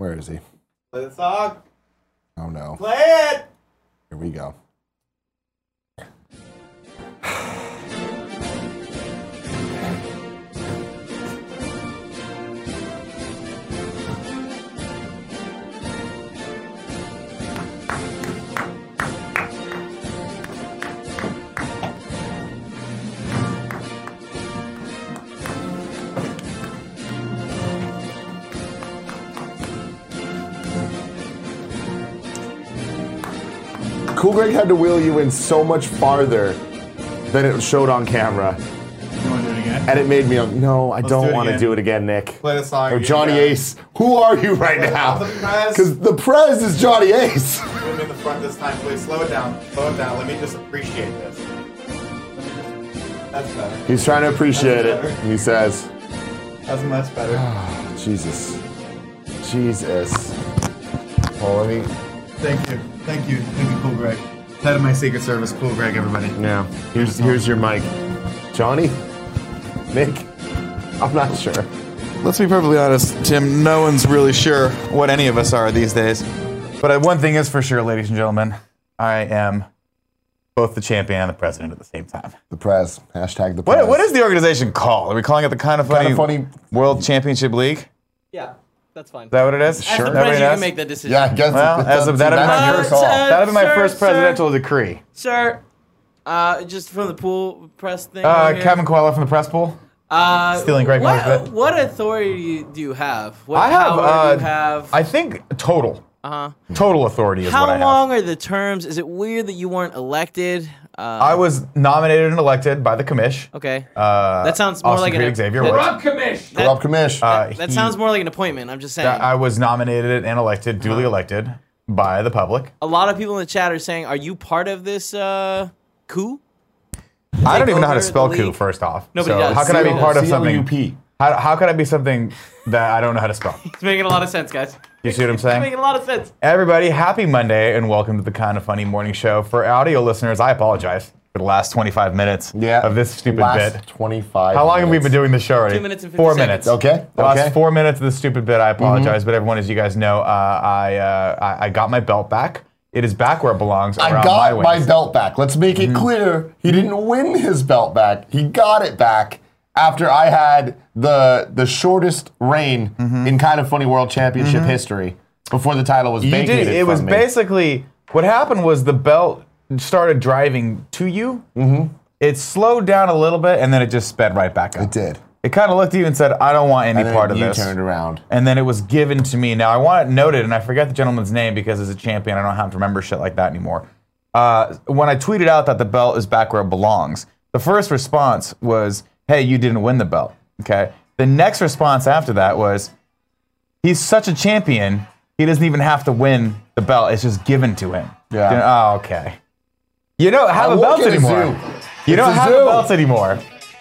Where is he? Play the song. Oh no. Play it. Here we go. Cool Greg had to wheel you in so much farther than it showed on camera. You want to do it again? And it made me, no, I do don't it want to again. do it again, Nick. Play the song. Or again, Johnny guys. Ace. Who are you right now? The Prez. Because the Prez is Johnny Ace. Put me in the front this time, please. Slow it down. Slow it down. Let me just appreciate this. That's better. He's trying to appreciate That's it. better. He says, That's much better. Jesus. Jesus. Oh, let me... Thank you. Thank you. Thank you, Cool Greg. Head of my Secret Service, Cool Greg, everybody. Yeah. Here's your mic. Johnny? Nick? I'm not sure. Let's be perfectly honest, Tim, no one's really sure what any of us are these days. But one thing is for sure, ladies and gentlemen, I am both the champion and the president at the same time. The Prez. Hashtag the Prez. What is the organization called? Are we calling it the Kind of Funny World Championship League? Yeah, that's fine. Is that what it is? As Sure. the Everybody president, you knows? can make that decision. Yeah, I guess Well, as of that, that's your call. that'd be my Sir, first sir. presidential decree. Sir, just from the pool press thing. right here. Kevin Coelho from the press pool. Stealing Greg Miller's bit. What authority do you have? What I have, power do you have? I think total. Total authority is How what I have. long are the terms? Is it weird that you weren't elected? I was nominated and elected by the commish. Okay. That sounds more Austin like Creed an Xavier that- Woods. Rob Kamish. Rob Kamish. That sounds more like an appointment. I'm just saying. I was nominated and elected, duly elected by the public. A lot of people in the chat are saying, "Are you part of this coup?" I don't even know how to over spell the coup, league? first off. Nobody so does. how can I be part of something? CLUP. How could I be something that I don't know how to spell? It's making a lot of sense, guys. You see what I'm It's saying? making a lot of sense. Everybody, happy Monday and welcome to the Kind of Funny Morning Show. For audio listeners, I apologize for the last 25 minutes of this stupid last bit. 25 How long have we minutes. been doing this show already? 2 minutes and 50 4 seconds. minutes. Okay. The last okay. 4 minutes of this stupid bit, I apologize. But everyone, as you guys know, I got my belt back. It is back where it belongs. I around got my my waist. belt back. Let's make it clear. He didn't win his belt back. He got it back after I had the shortest reign in Kind of Funny World Championship history before the title was You vacated did. It from was me. basically what happened was the belt started driving to you. It slowed down a little bit and then it just sped right back up. It did. It kind of looked at you and said, "I don't want any And then part of you this." turned around. And then it was given to me. Now I want it noted, and I forget the gentleman's name because as a champion, I don't have to remember shit like that anymore. When I tweeted out that the belt is back where it belongs, the first response was, "Hey, you didn't win the belt." Okay. The next response after that was, "He's such a champion, he doesn't even have to win the belt. It's just given to him." Yeah. You know, oh, okay. You don't have I the work belts at a anymore. zoo. You It's don't a have zoo. the belts anymore.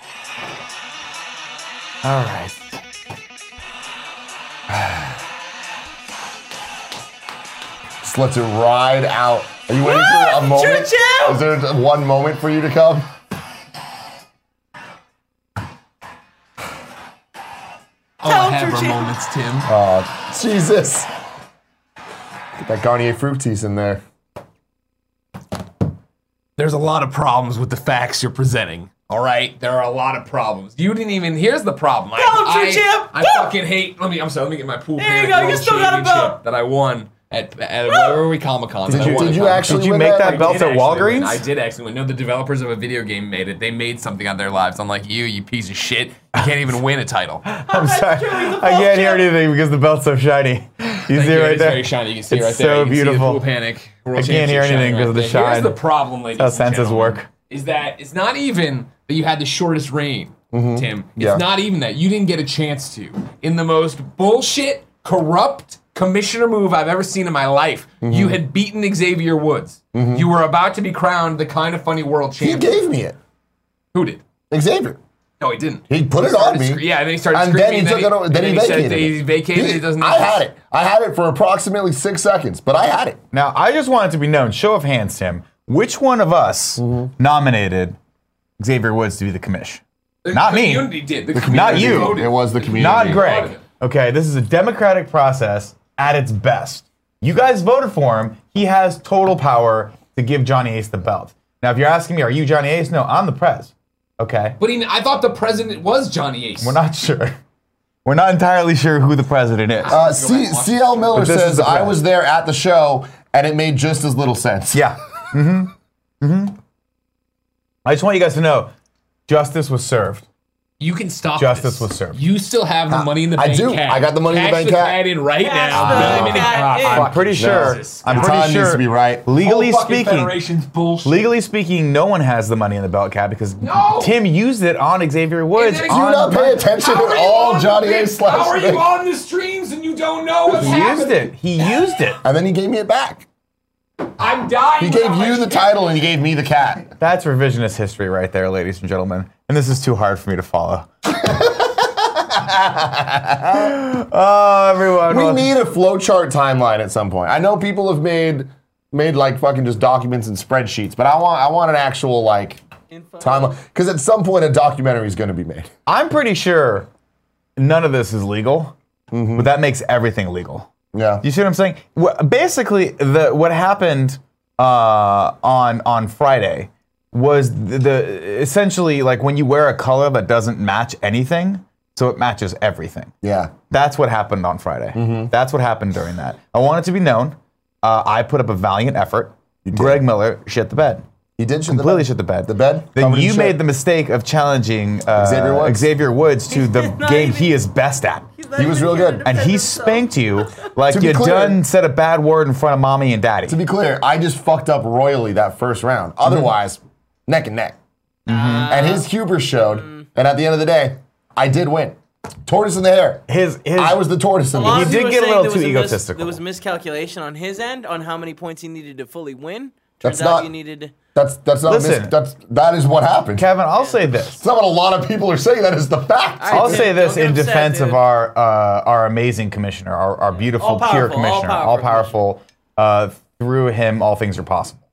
All right. Just lets it ride out. Are you waiting for a moment? Choo-choo! Is there one moment for you to come? All have our moments, Tim. Oh, Jesus. Get that Garnier Fructis in there. There's a lot of problems with the facts you're presenting. All right, there are a lot of problems. You didn't even. Here's the problem. Tell him, True Champ! I fucking hate. I'm sorry. Let me get my pool There you panic go, you World still got a Championship belt. that I won at where were we, Comic-Con? Did you actually Did you win make that I belt did at actually Walgreens? win. I did actually win. No, the developers of a video game made it. They made something out of their lives. Unlike you piece of shit. You can't even win a title. I'm sorry. true, he's a I can't hear false anything because the belt's so shiny. You Thank see you. it right It's there? very shiny. You can see it It's right there. so You can beautiful. See the pool panic. World I can't hear Championship anything shining because of the right there. shine. Here's the problem, ladies How and senses gentlemen, work. is that it's not even that you had the shortest reign, Tim. It's Yeah. not even that. You didn't get a chance to. In the most bullshit, corrupt commissioner move I've ever seen in my life, you had beaten Xavier Woods. You were about to be crowned the Kind of Funny World He Champion. gave me it. Who did? Xavier. No, he didn't. He put it started on me. Yeah, and then he started And screaming. then he took it over. Then he said vacated that it. he vacated it. It doesn't. I had it. I had it for approximately 6 seconds, but I had it. Now, I just want it to be known, show of hands, Tim, which one of us nominated Xavier Woods to be the commish? Not me. Community did. The Not community you. voted. It was the community. Not voted Greg. it. Okay, this is a democratic process. at its best. You guys voted for him. He has total power to give Johnny Ace the belt. Now, if you're asking me, are you Johnny Ace? No, I'm the prez. Okay. But I thought the president was Johnny Ace. We're not sure. We're not entirely sure who the president is. CL Miller But this is says, the I press. was there at the show, and it made just as little sense. Yeah. I just want you guys to know, justice was served. You can stop Justice this. was served. You still have the money in the I bank. do. Cat. I got the money in the Cash bank, the cat. cat in right Cash now. the Billion cat and- in. I'm pretty sure. Jesus. I'm Your pretty time sure. needs to be right. Legally Whole fucking speaking, Federation's bullshit. legally speaking, no one has the money in the belt cap because No. Tim used it on Xavier Woods. And then on Do not pay attention How at are you all, on Johnny the- Ace How are slash. you on the streams and you don't know what's He happening? used it. He used it. And then he gave me it back. I'm dying. He gave without you my the shit. title, and he gave me the cat. That's revisionist history right there, ladies and gentlemen. And this is too hard for me to follow. Oh, everyone. We well, need a flowchart timeline at some point. I know people have made like fucking just documents and spreadsheets, but I want an actual like Info. timeline, because at some point a documentary is going to be made. I'm pretty sure none of this is legal, but that makes everything legal. Yeah. You see what I'm saying? Basically, what happened on Friday was the essentially like when you wear a color that doesn't match anything, so it matches everything. Yeah. That's what happened on Friday. That's what happened during that. I want it to be known. I put up a valiant effort. Greg Miller shit the bed. He did shit Completely the shit the bed. The bed? Then Covered in you shit. made the mistake of challenging Xavier Woods. to the not game even- he is best at. He was real good. And he spanked you like To be you clear- done said a bad word in front of mommy and daddy. To be clear, I just fucked up royally that first round. Otherwise, neck and neck. And his hubris showed, and at the end of the day, I did win. Tortoise in the hair. His I was the tortoise in A lot the of He did people get a are little saying too there was egotistical. There was miscalculation on his end on how many points he needed to fully win. That's Turns out not- you needed. That's not Listen. that is what happened. Kevin, I'll say this. It's not what a lot of people are saying. That is the fact. I- I'll Dude, say this don't get in upset, defense of dude. our amazing commissioner, our beautiful, All-powerful, pure commissioner, all all-powerful powerful. Through him, all things are possible.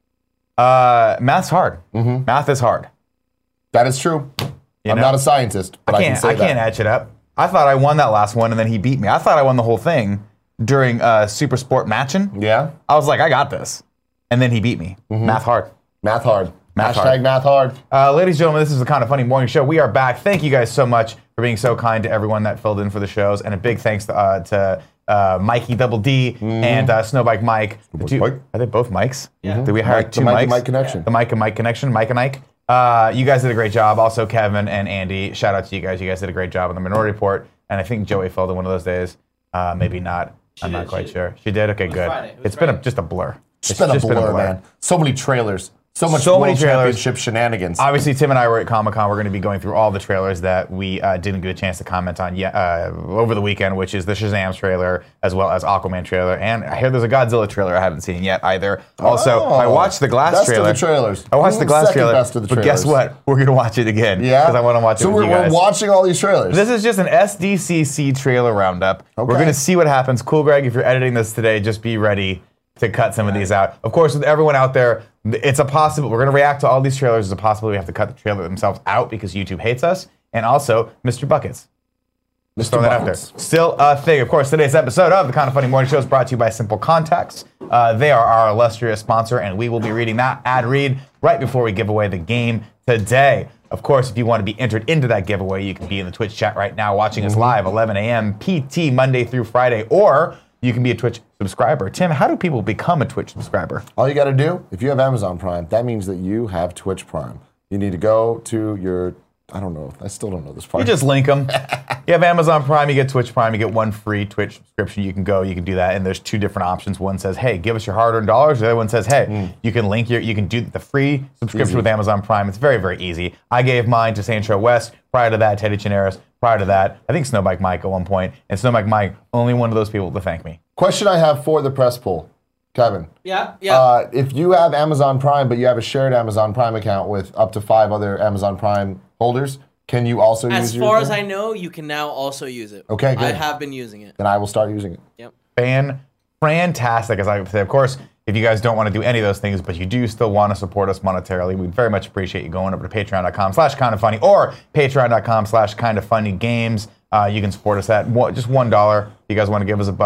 Math's hard. Math is hard. That is true. I'm know? not a scientist, but I can say I can't that. etch it up. I thought I won that last one, and then he beat me. I thought I won the whole thing during Super Sport matching. Yeah. I was like, I got this, and then he beat me. Math hard. Math hard. Math Hashtag hard. math hard. Ladies and gentlemen, this is the Kind of Funny Morning Show. We are back. Thank you guys so much for being so kind to everyone that filled in for the shows, and a big thanks to Mikey Double D and Snowbike Mike. Mike. Are they both Mikes? Yeah. Did we hire Mike- two the Mike and Mikes? Mike connection. The Mike and Mike connection. Mike and Ike. You guys did a great job. Also, Kevin and Andy. Shout out to you guys. You guys did a great job on the Minority Report. And I think Joey filled in one of those days. Maybe not. I'm not did, quite she sure. She did. Okay, good. Friday. It was It's been Friday. just a blur. It's been a blur, man. So many trailers. So much So many World trailers. Championship shenanigans. Obviously, Tim and I were at Comic-Con. We're going to be going through all the trailers that we didn't get a chance to comment on yet over the weekend, which is the Shazam trailer, as well as Aquaman trailer. And I hear there's a Godzilla trailer I haven't seen yet either. Also, I watched the Glass best trailer. of the trailers. I watched the Glass Second trailer. best of the but guess trailers. what? We're going to watch it again. Yeah. Because I want to watch it so with you we're guys. watching all these trailers. This is just an SDCC trailer roundup. We're Okay. going to see what happens. Cool, Greg, if you're editing this today, just be ready to cut some of these out. Of course, with everyone out there, it's a possible. We're going to react to all these trailers. It's a possibility we have to cut the trailer themselves out because YouTube hates us. And also, Mr. Buckets. Just throw that out there. Buckets. Still a thing. Of course, today's episode of the Kind of Funny Morning Show is brought to you by Simple Contacts. They are our illustrious sponsor, and we will be reading that ad read right before we give away the game today. Of course, if you want to be entered into that giveaway, you can be in the Twitch chat right now watching us live, 11 a.m. PT, Monday through Friday, or you can be a Twitch subscriber. Tim, how do people become a Twitch subscriber? All you got to do, if you have Amazon Prime, that means that you have Twitch Prime. You need to go to your, I don't know, I still don't know this part. You just link them. You have Amazon Prime, you get Twitch Prime, you get one free Twitch subscription. You can go, you can do that, and there's two different options. One says, "Hey, give us your hard-earned dollars." The other one says, "Hey, you can link you can do the free subscription with Amazon Prime." It's very, very easy. I gave mine to Sancho West. Prior to that, Teddy Chinaris. Prior to that, I think Snowbike Mike at one point, and Snowbike Mike, only one of those people to thank me. Question I have for the press poll, Kevin. Yeah, yeah. If you have Amazon Prime, but you have a shared Amazon Prime account with up to 5 other Amazon Prime holders, can you also use as your far as account? I know, you can now also use it. Okay, I good. have been using it. Then I will start using it. Yep. Fantastic, as I say. Of course, if you guys don't want to do any of those things, but you do still want to support us monetarily, we'd very much appreciate you going over to patreon.com/kindoffunny or patreon.com/kindoffunnygames. You can support us at just $1. If you guys want to give us $1,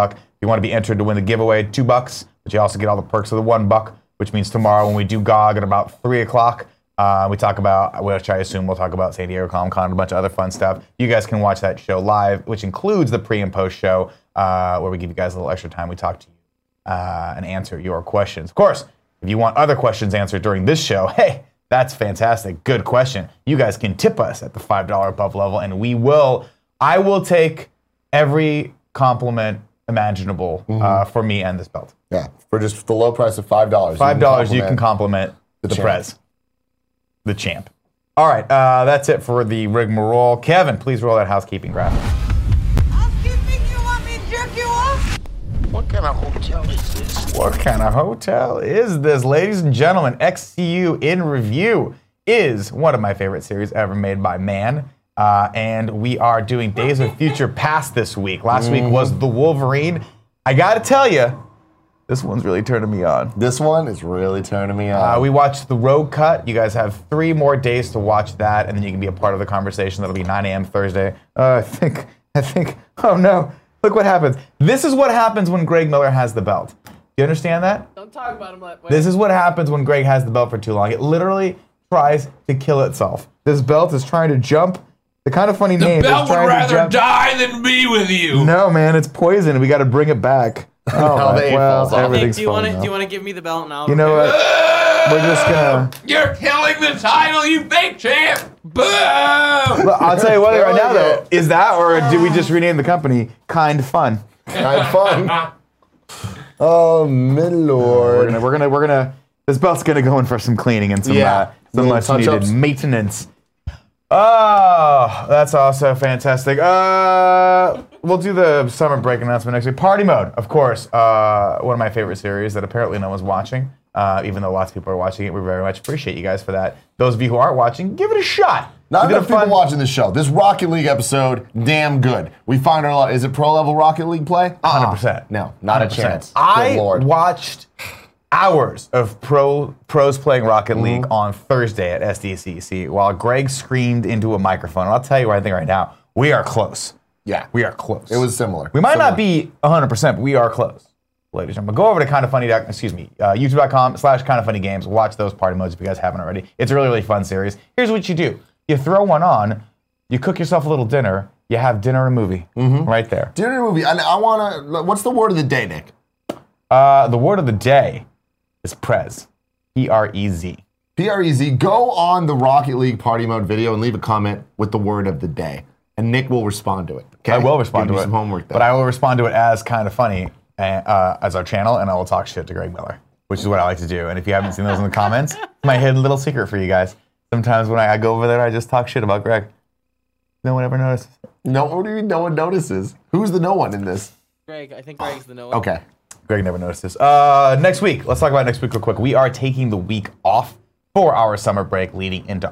you want to be entered to win the giveaway, $2, but you also get all the perks of the $1, which means tomorrow when we do GOG at about 3 o'clock, we talk about, which I assume we'll talk about San Diego Comic-Con and a bunch of other fun stuff. You guys can watch that show live, which includes the pre and post show, where we give you guys a little extra time. We talk to you and answer your questions. Of course, if you want other questions answered during this show, hey, that's fantastic. Good question. You guys can tip us at the $5 above level, and I will take every compliment imaginable for me and this belt. Yeah, for just the low price of $5. $5, you can compliment the Prez, the champ. All right, that's it for the rigmarole. Kevin, please roll that housekeeping graphic. Housekeeping, you want me to jerk you off? What kind of hotel is this? What kind of hotel is this? Ladies and gentlemen, XCU in Review is one of my favorite series ever made by man. And we are doing Days of Future Past this week. Last week was The Wolverine. I gotta tell you, this one's really turning me on. This one is really turning me on. We watched The Road Cut. You guys have 3 more days to watch that, and then you can be a part of the conversation. That'll be 9 a.m. Thursday. I think, oh no, look what happens. This is what happens when Greg Miller has the belt. You understand that? Don't talk about him that way. This is what happens when Greg has the belt for too long. It literally tries to kill itself. This belt is trying to jump. The kind of funny name is Belt would trying to rather jump. die than be with you. No, man, it's poison. We got to bring it back. Oh, Now the eight falls off. Nick, everything's do you want fine to? now. Do you want to give me the belt now? You know what? We're just gonna. You're killing the title, you fake champ. Boo! Look, I'll tell you what right now, though. Is that, or do we just rename the company Kind Fun? Kind fun. Oh, my lord. We're gonna. This belt's gonna go in for some cleaning and some Yeah. some Little much needed touch-ups. maintenance. Oh, that's also fantastic. We'll do the summer break announcement next week. Party Mode, of course, one of my favorite series that apparently no one's watching. Even though lots of people are watching it, we very much appreciate you guys for that. Those of you who aren't watching, give it a shot. Not We did enough people watching this show. This Rocket League episode, damn good. We find our is it pro level Rocket League play? 100%. No, not 100%. a chance. I Good lord. watched hours of pros playing Rocket League on Thursday at SDCC while Greg screamed into a microphone. And I'll tell you right now, we are close. Yeah, We are close. it was similar. We might not be 100%, but we are close. Ladies and gentlemen, go over to youtube.com/kindoffunnygames. Watch those party modes if you guys haven't already. It's a really, really fun series. Here's what you do. You throw one on, you cook yourself a little dinner, you have dinner and a movie right there. Dinner movie. And I want to. What's the word of the day, Nick? The word of the day is Prez. P-R-E-Z. PREZ. Go on the Rocket League party mode video and leave a comment with the word of the day, and Nick will respond to it. Okay? I will respond Give to you it. some homework there. But I will respond to it as Kind of Funny as our channel, and I will talk shit to Greg Miller, which is what I like to do. And if you haven't seen those in the comments, it's my hidden little secret for you guys. Sometimes when I go over there, I just talk shit about Greg. No one ever notices. No, what do you mean no one notices? Who's the no one in this? Greg, I think Greg's the no one. Okay. Greg never notices. Next week, let's talk about next week real quick. We are taking the week off for our summer break leading into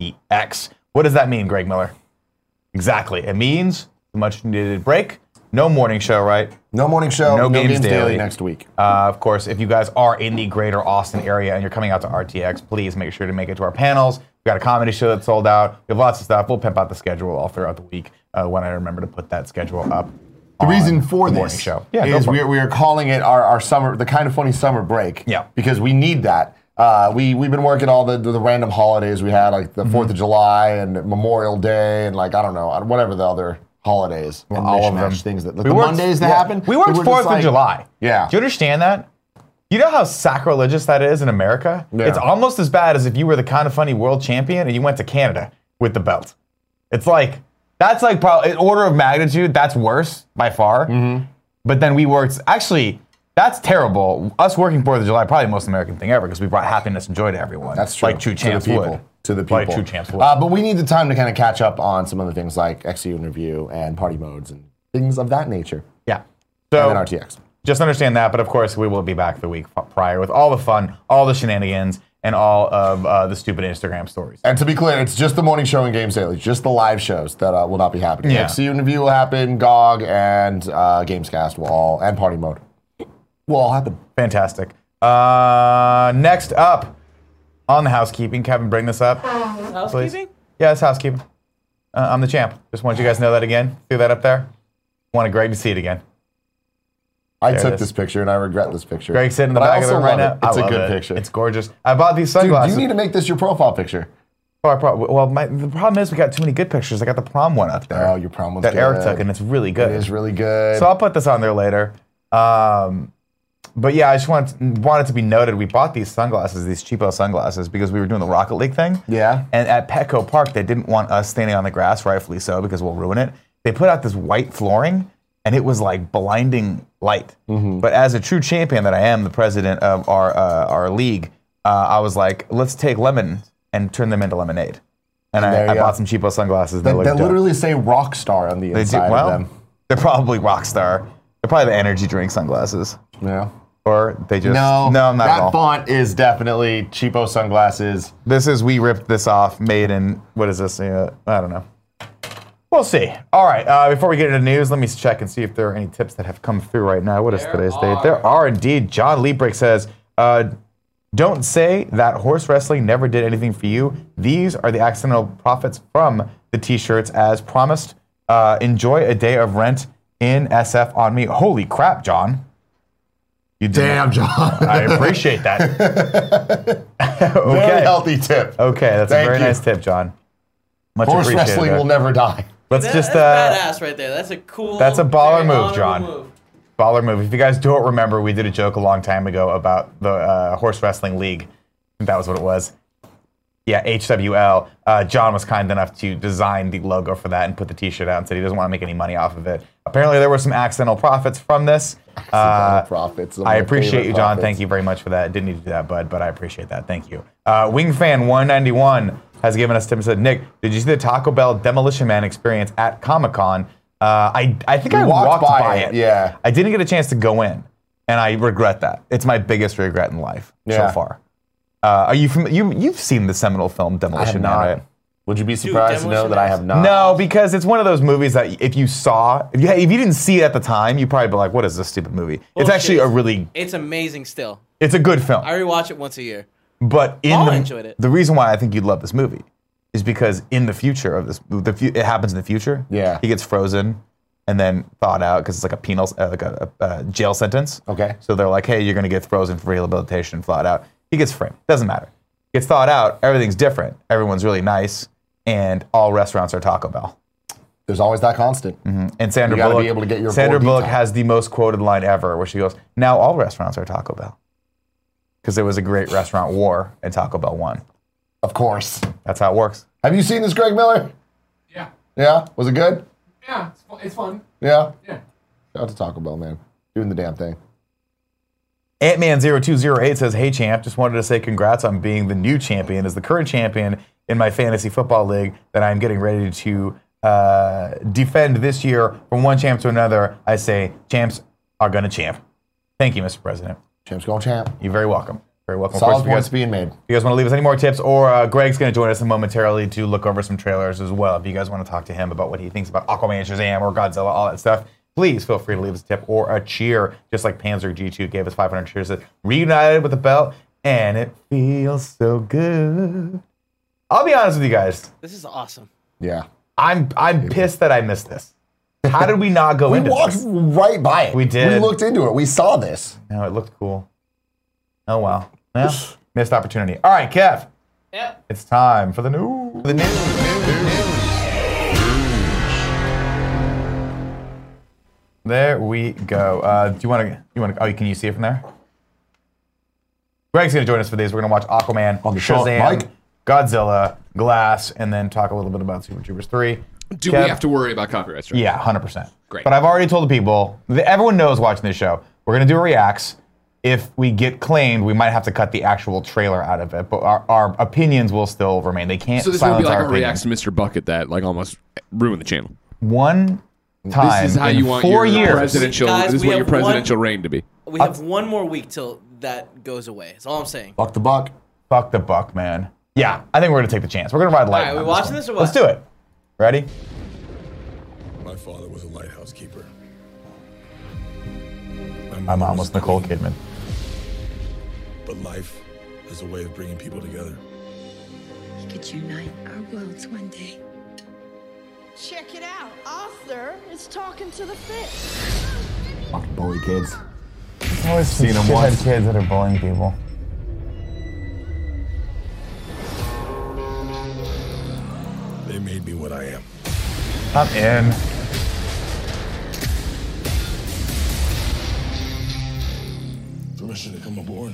RTX. What does that mean, Greg Miller? Exactly. It means a much needed break. No morning show, right? No morning show. No No Games games daily Daily. next week. Of course, if you guys are in the greater Austin area and you're coming out to RTX, please make sure to make it to our panels. We've got a comedy show that's sold out. We have lots of stuff. We'll pimp out the schedule all throughout the week when I remember to put that schedule up. The reason for the this morning show. Yeah, go is for it. we are calling it our summer, the Kind of Funny summer break. Yeah. Because we need that. We've been working all the random holidays we had, like the 4th of July and Memorial Day and like, I don't know, whatever the other holidays and all of them. things that, like We the worked- Mondays that yeah. happen. We worked they were 4th just of like- July. Yeah. Do you understand that? You know how sacrilegious that is in America? Yeah. It's almost as bad as if you were the Kind of Funny world champion and you went to Canada with the belt. It's like, that's like probably, in order of magnitude, that's worse by far. But then we worked, actually, that's terrible. Us working 4th of July, probably the most American thing ever because we brought happiness and joy to everyone. That's true. Like true champs to the people. would. To the people. Like true champs would. But we need the time to kind of catch up on some other things like XCU and Review and party modes and things of that nature. Yeah. And So then RTX. just understand that, but of course we will be back the week prior with all the fun, all the shenanigans, and all of the stupid Instagram stories. And to be clear, it's just the morning show and Games Daily, just the live shows that will not be happening. Yeah. XCU and Review will happen, GOG and Gamescast will all, and Party Mode will all happen. Fantastic. Next up on the housekeeping, Kevin, bring this up. Housekeeping? Yeah, it's housekeeping. I'm the champ. Just wanted you guys to know that again. Threw that up there. Wanted Greg to see it again. I There it took is. this picture and I regret this picture. Greg's sitting in the But I back of the also room right love now. it. It's I a love good it. picture. It's gorgeous. I bought these Dude, sunglasses. you need to make this your profile picture. Oh, the problem is we got too many good pictures. I got the prom one up there. Oh, your prom one's that good. Eric took, and it's really good. It is really good. So I'll put this on there later. But yeah, I just wanted to be noted. We bought these sunglasses, these cheapo sunglasses, because we were doing the Rocket League thing. Yeah. And at Petco Park, they didn't want us standing on the grass, rightfully so, because we'll ruin it. They put out this white flooring, and it was like blinding light. Mm-hmm. But as a true champion that I am, the president of our league, I was like, let's take lemons and turn them into lemonade. And there I you bought go. some cheapo sunglasses. That look dope. literally say Rockstar on the They do, inside well, of them. they're probably Rockstar. They're probably the energy drink sunglasses. Yeah. Or they just No, not at all. that font is definitely cheapo sunglasses. We ripped this off, made in, what is this? I don't know. We'll see. All right, before we get into news, let me check and see if there are any tips that have come through right now. What is today's date? There are indeed. John Liebrick says, don't say that horse wrestling never did anything for you. These are the accidental profits from the t-shirts as promised. Enjoy a day of rent in SF on me. Holy crap, John. You did Damn, John. I appreciate that. Okay. Very healthy tip. Okay, that's a Thank very you. nice tip, John. Much Horse appreciated. wrestling will never die. Let's That- just that's badass right there. That's a cool. that's a baller very move, honorable John. move. Baller move. If you guys don't remember, we did a joke a long time ago about the horse wrestling league. I think that was what it was. Yeah, HWL. John was kind enough to design the logo for that and put the T-shirt out and said he doesn't want to make any money off of it. Apparently, there were some accidental profits from this. Profits. I appreciate you, John. Thank you very much for that. Didn't need to do that, bud, but I appreciate that. Thank you. Wingfan191 has given us tips and said, Nick, did you see the Taco Bell Demolition Man experience at Comic-Con? I think I walked by it. Yeah. I didn't get a chance to go in, and I regret that. It's my biggest regret in life Yeah. so far. Are you you've seen the seminal film Demolition Man, right? Would you be surprised to know Demolition that I Man. have not? No, because it's one of those movies that if you didn't see it at the time, you'd probably be like, what is this stupid movie? It's Bullshit. actually a really, It's amazing still. it's a good film. I rewatch it once a year. But I enjoyed it. the reason why I think you'd love this movie is because in the future of this, it happens in the future. Yeah. He gets frozen and then thawed out because it's like a penal, like a jail sentence. Okay. So they're like, hey, you're going to get frozen for rehabilitation, thawed out. He gets framed. Doesn't matter. Gets thawed out. Everything's different. Everyone's really nice. And all restaurants are Taco Bell. There's always that constant. And Sandra You gotta Bullock, be able to get your Sandra full Bullock detail. has the most quoted line ever, where she goes, "Now all restaurants are Taco Bell," because there was a great restaurant war and Taco Bell won. Of course. That's how it works. Have you seen this, Greg Miller? Yeah. Yeah. Was it good? Yeah, it's fun. Yeah. Yeah. Shout out to Taco Bell, man. Doing the damn thing. Antman0208 says, "Hey champ, just wanted to say congrats on being the new champion. As the current champion in my fantasy football league that I'm getting ready to defend this year from one champ to another, I say champs are gonna champ." Thank you, Mr. President. Champ's going champ. You're very welcome. Very welcome. Of Solid course, if you points guys- being made. If you guys want to leave us any more tips, or Greg's going to join us momentarily to look over some trailers as well. If you guys want to talk to him about what he thinks about Aquaman, Shazam, or Godzilla, all that stuff, please feel free to leave us a tip or a cheer, just like Panzer G2 gave us 500 cheers. That reunited with the belt, and it feels so good. I'll be honest with you guys. This is awesome. Yeah. I'm pissed that I missed this. How did we not go We into walked this? right by it. We did. We looked into it. We saw this. No, it looked cool. Oh, wow. Yeah, missed opportunity. All right, Kev. Yep. It's time for the news. The There we go. Do you want to? Oh, can you see it from there? Greg's gonna join us for these. We're gonna watch Aquaman, On the shot, Shazam, Mike. Godzilla, Glass, and then talk a little bit about Super Troopers 3. Do Kev? we have to worry about copyright strikes? Yeah, 100%. Great. But I've already told the people, everyone knows watching this show, we're going to do a reacts. If we get claimed, we might have to cut the actual trailer out of it, but our opinions will still remain. They can't So this would silence be like our a opinions. reacts to Mr. Bucket that like almost ruined the channel. One time This is how in you want 4 your years. presidential. Guys, this is we what your have one- presidential reign to be. We have one more week till that goes away. That's all I'm saying. Buck the buck. Fuck the buck, man. Yeah, I think we're going to take the chance. We're going to ride light. All right, on we watching one. this or what? Let's do it. Ready? My father was a lighthouse keeper. My mom was Nicole Kidman. But life is a way of bringing people together. We could unite our worlds one day. Check it out. Arthur is talking to the fish. Fucking bully kids. I've always Seen seen 'em once. kids that are bullying people. They made me what I am. I'm in. Permission to come aboard.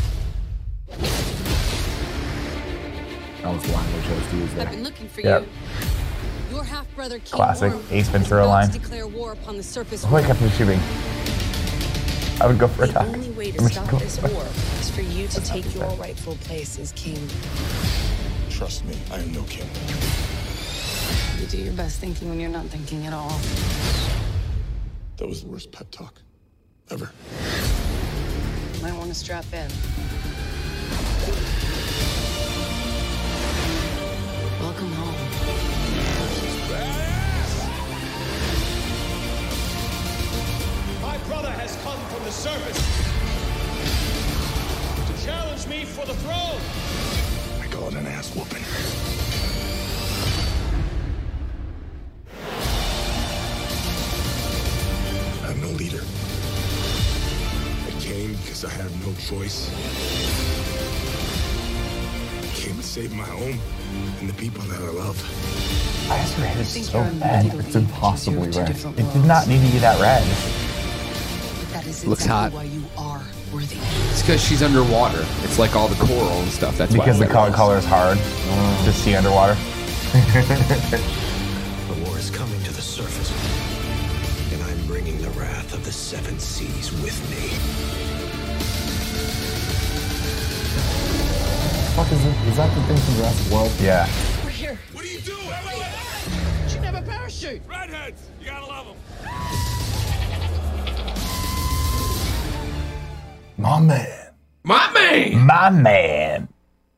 That was the line we chose to use I've there. been looking for Yep. you. Your half-brother King Classic Worm Ace Ventura is about line. to declare war upon the surface Oh, I kept him shooting. I would go for a The attack. only way to I'm stop just this going- war is for you to take your rightful place as king. Trust me, I am no king. You do your best thinking when you're not thinking at all. That was the worst pep talk ever. Might want to strap in. Welcome home. My brother has come from the surface to challenge me for the throne. I call it an ass whooping. I'm no leader. I came because I had no choice. I came to save my home and the people that I love. Why is her hair think so you're bad? unworthy to It's lead impossibly two red. different It did worlds. not need to be that red. But that is Looks exactly hot. why you are worthy. It's because she's underwater. It's like all the coral and stuff. That's Because why. the color is hard to see underwater. The war is coming to the surface, and I'm bringing the wrath of the seven seas with me. Fuck is that the thing from Jurassic World? Yeah. We're here. What do you do? Should have a parachute. Redheads, you gotta love them. My man. My man. My man.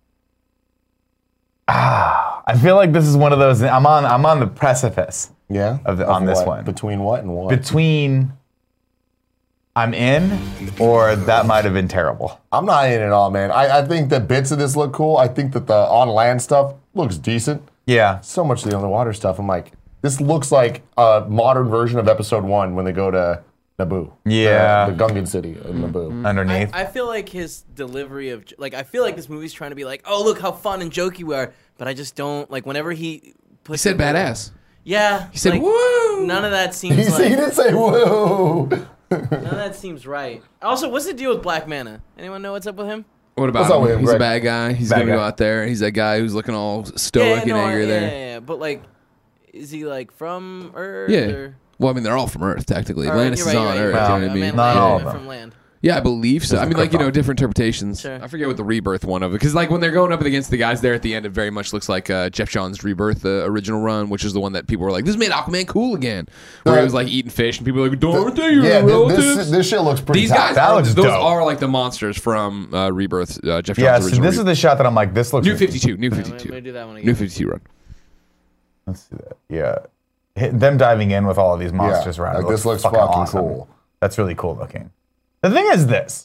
Ah, I feel like this is one of those. I'm on the precipice Yeah. on this what? one. Between what and what? Between I'm in or that might have been terrible. I'm not in at all, man. I think that bits of this look cool. I think that the on land stuff looks decent. Yeah. So much of the underwater stuff. I'm like, this looks like a modern version of Episode 1 when they go to Naboo. Yeah. The Gungan city of Naboo. Underneath. I feel like his delivery of I feel like this movie's trying to be like, oh look how fun and jokey we are, but I just don't like whenever he puts. He said badass. Yeah. He said like, woo. None of that He seems like. didn't say woo. None of that seems right. Also, what's the deal with Black Manta? Anyone know what's up with him? What about What's up him? with him, He's Greg? a bad guy. He's Bad gonna guy. go out there. He's that guy who's looking all stoic and angry there. Yeah. But like, is he like from Earth? Yeah. Or? Well, I mean, they're all from Earth, technically. Or- Atlantis you're is right, on you're Earth, right, you know you're what I right. mean? Not land, all I of meant them. from land. Yeah, I believe so. There's I mean, the like, you know, Krypton. different interpretations. Sure. I forget what the rebirth one of it. Because, like, when they're going up against the guys there at the end, it very much looks like Jeff Johns' rebirth, the original run, which is the one that people were like, this made Aquaman cool again. Where he was, like, eating fish, and people were like, aren't they your Yeah, relatives? this shit looks pretty These tight. guys, That are, looks those dope. are, like, the monsters from Rebirth, Jeff Johns' Yeah, so original this is the shot that I'm like, this looks New 52, New I'm 52. gonna do that one again. New 52 run. Let's see that. Yeah. Them diving in with all of these monsters Yeah, around. like, it this looks fucking fucking awesome. cool. That's really cool looking. The thing is this.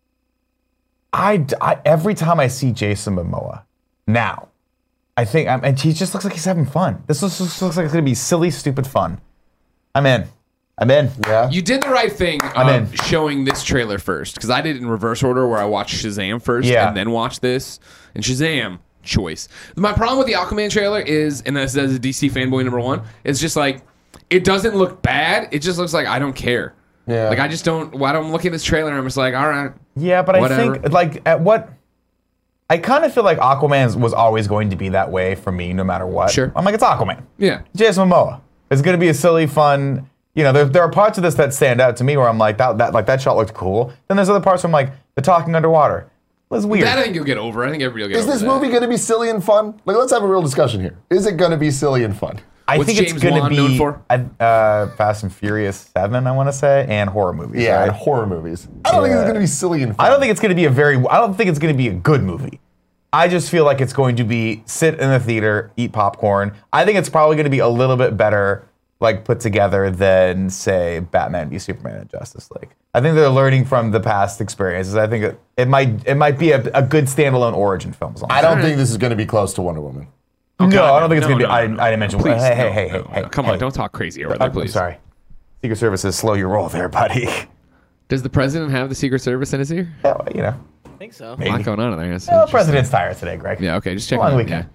I every time I see Jason Momoa now, I think, and he just looks like he's having fun. This looks like it's gonna be silly, stupid fun. I'm in. Yeah. You did the right thing I'm in. showing this trailer first, because I did it in reverse order where I watched Shazam first Yeah. and then watched this. And Shazam, choice. My problem with the Aquaman trailer is, and this as a DC fanboy number one, is just like, it doesn't look bad. It just looks like I don't care. Yeah. Like I just don't. Why don't look at this trailer and I'm just like, all right. Yeah, but Whatever. I think like at what I kind of feel like Aquaman was always going to be that way for me, no matter what. Sure. I'm like, it's Aquaman. Yeah. Jason Momoa. It's gonna be a silly, fun. You know, there are parts of this that stand out to me where I'm like, that shot looked cool. Then there's other parts where I'm like, the talking underwater was weird. That I think you'll get over. I think everybody will get Is over this that. movie going to be silly and fun? Like, let's have a real discussion here. Is it going to be silly and fun? I What's think James it's gonna Wan be known for? Fast and Furious 7, I want to say, and horror movies. Yeah, right? and horror movies. I don't think it's going to be silly and fun. I don't think it's going to be I don't think it's going to be a good movie. I just feel like it's going to be sit in the theater, eat popcorn. I think it's probably going to be a little bit better, like put together than say Batman v Superman and Justice League. I think they're learning from the past experiences. I think it might be a good standalone origin film. As long as I don't think this is going to be close to Wonder Woman. no, I don't think it's No, going to be. no, I no. didn't mention. Please, hey, no. Come hey. on, don't talk crazy over there, I'm please. sorry. Secret Service says, slow your roll there, buddy. Does the president have the Secret Service in his ear? Yeah, you know. I think so. A lot going on in there. That's Well, interesting. President's tired today, Greg. Yeah, okay, just check Long it out. weekend.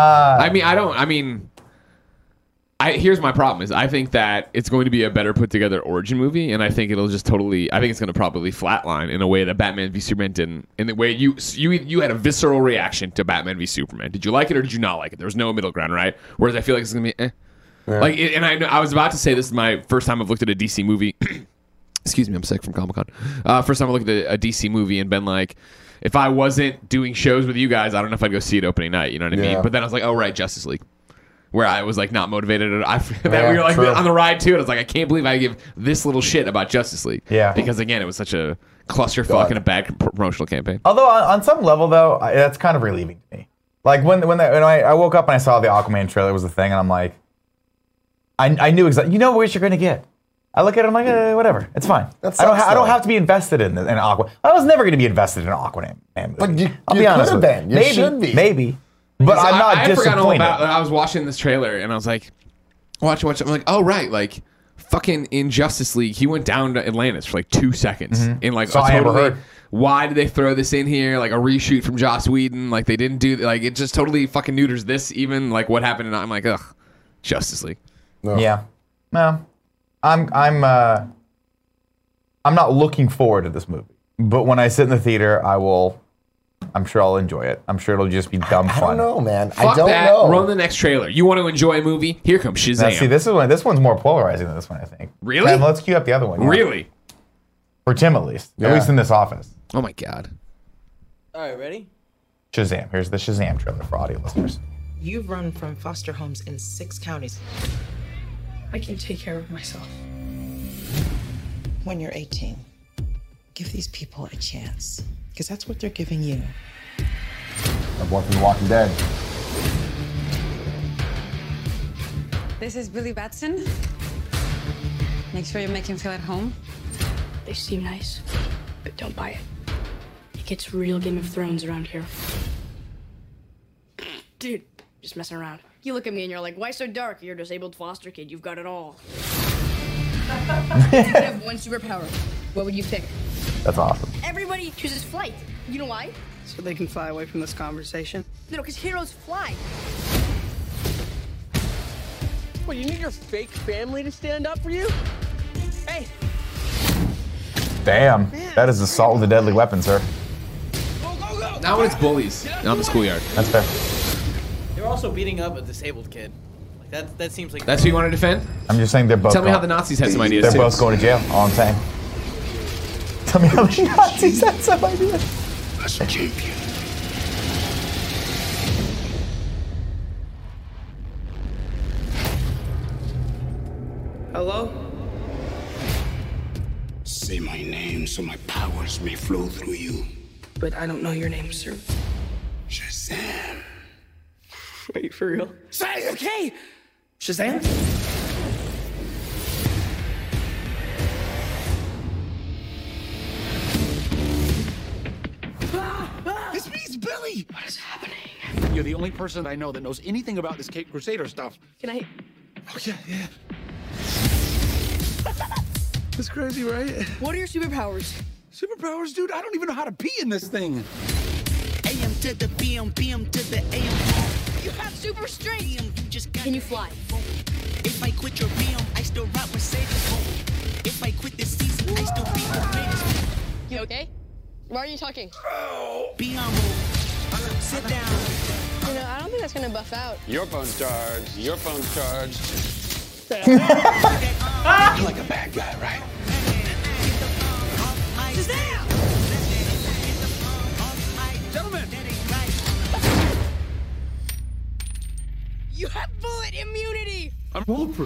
Yeah. Here's my problem is I think that it's going to be a better put together origin movie, and I think it'll just totally. I think it's going to probably flatline in a way that Batman v Superman didn't. In the way you had a visceral reaction to Batman v Superman. Did you like it or did you not like it? There was no middle ground, right? Whereas I feel like it's going to be like. And I was about to say this is my first time I've looked at a DC movie. Excuse me, I'm sick from Comic-Con. First time I looked at a DC movie and been like, if I wasn't doing shows with you guys, I don't know if I'd go see it opening night. You know what I mean? But then I was like, oh right, Justice League. Where I was like not motivated at all. We were like on the ride too, and I was like, I can't believe I give this little shit about Justice League. Yeah. Because again, it was such a clusterfuck and a bad promotional campaign. Although on some level though, that's kind of relieving to me. Like when I woke up and I saw the Aquaman trailer was the thing, and I'm like, I knew exactly. You know what you're gonna get. I look at it, I'm like, whatever, it's fine. I don't have to be invested in Aquaman. I was never gonna be invested in an Aquaman movie. But you I'll be honest with been. You should be. Maybe. But I'm not I forgot all disappointed. about. I was watching this trailer and I was like, watch. I'm like, oh right, like fucking in Justice League, he went down to Atlantis for like 2 seconds in like So I never heard. Why did they throw this in here? Like a reshoot from Joss Whedon? Like they didn't do like it just totally fucking neuters this even like what happened. And I'm like, ugh, Justice League. No. Yeah. No. I'm not looking forward to this movie. But when I sit in the theater, I'm sure I'll enjoy it. I'm sure it'll just be dumb fun. I don't know, man. Fuck I don't that. know. Run the next trailer. You want to enjoy a movie? Here comes Shazam. Now, see, this one's more polarizing than this one, I think. Really? Man, let's cue up the other one. Yeah. Really? For Tim, at least. Yeah. At least in this office. Oh my god. All right, ready? Shazam. Here's the Shazam trailer for audio listeners. You've run from foster homes in 6 counties. I can take care of myself. When you're 18, give these people a chance, because that's what they're giving you. The boy from The Walking Dead. This is Billy Batson. Make sure you make him feel at home. They seem nice, but don't buy it. It gets real Game of Thrones around here. Dude, just messing around. You look at me and you're like, why so dark? You're a disabled foster kid. You've got it all. If you could have one superpower, what would you pick? That's awesome. Everybody chooses flight. You know why? So they can fly away from this conversation? No, because heroes fly. Well, you need your fake family to stand up for you? Hey. Damn. That is assault with a deadly weapon, sir. Not when it's bullies, not in the schoolyard. That's fair. They're also beating up a disabled kid. Like that seems like. That's who you want to defend? I'm just saying they're both. Tell me how the Nazis had some ideas. They're too. both going to jail. All I'm saying. Tell me how the Nazis had some ideas. As a champion. Hello? Say my name so my powers may flow through you. But I don't know your name, sir. Shazam. Wait, for real? Say, okay! Shazam? It's me, it's Billy! What is happening? You're the only person I know that knows anything about this Cape Crusader stuff. Can I? Oh, yeah. It's crazy, right? What are your superpowers? Superpowers, dude? I don't even know how to pee in this thing. AM to the PM, PM to the AM. You have super strength. Can you fly? If I quit your PM, I still rock Mercedes. If I quit this season, I still be the greatest. You okay? Why are you talking? Be on move. Sit down. You know, I don't think that's gonna buff out. Your phone's charged. Your phone's charged. You're like a bad guy, right? Shazam! Gentlemen! You have bullet immunity. I'm bulletproof.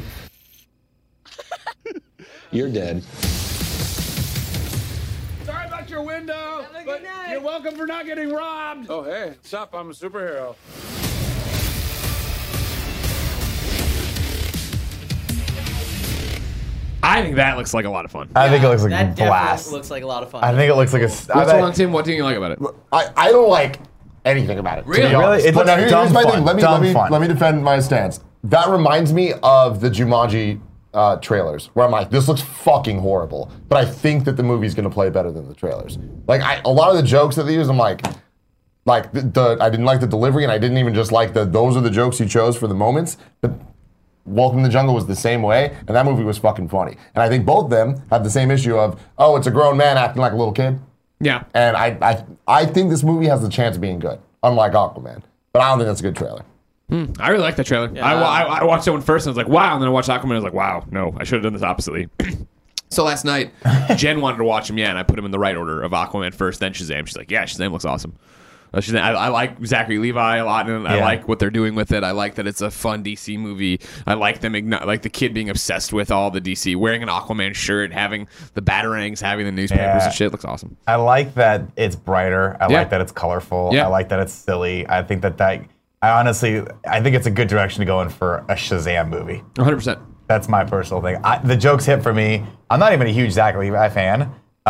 You're dead. Sorry about your window, but you're welcome for not getting robbed. Oh, hey, what's up? I'm a superhero. I think that looks like a lot of fun. I think it looks like That a blast. definitely looks like a lot of fun. I think it looks like a. What's wrong, Tim? What do you like about it? I don't like anything about it. Really? To be honest. Really? It But now looks here's my dumb thing. fun. Dumb fun. Let me defend my stance. That reminds me of the Jumanji trailers where I'm like, this looks fucking horrible, but I think that the movie's gonna play better than the trailers. Like a lot of the jokes that they use, I'm like I didn't like the delivery, and I didn't even just like those are the jokes you chose for the moments. But Welcome to the Jungle was the same way, and that movie was fucking funny. And I think both of them have the same issue of, oh, it's a grown man acting like a little kid. Yeah. And I think this movie has the chance of being good, unlike Aquaman. But I don't think that's a good trailer. I really like that trailer. Yeah. I watched that one first, and I was like, wow. And then I watched Aquaman, and I was like, wow, no, I should have done this oppositely. So last night, Jen wanted to watch him, and I put him in the right order of Aquaman first, then Shazam. She's like, yeah, Shazam looks awesome. I like Zachary Levi a lot, and I like what they're doing with it. I like that it's a fun DC movie. I like them like the kid being obsessed with all the DC, wearing an Aquaman shirt, having the batarangs, having the newspapers and shit. Looks awesome. I like that it's brighter. I like that it's colorful. Yeah. I like that it's silly. I think I think it's a good direction to go in for a Shazam movie. 100%. That's my personal thing. The jokes hit for me. I'm not even a huge Zach Levi fan.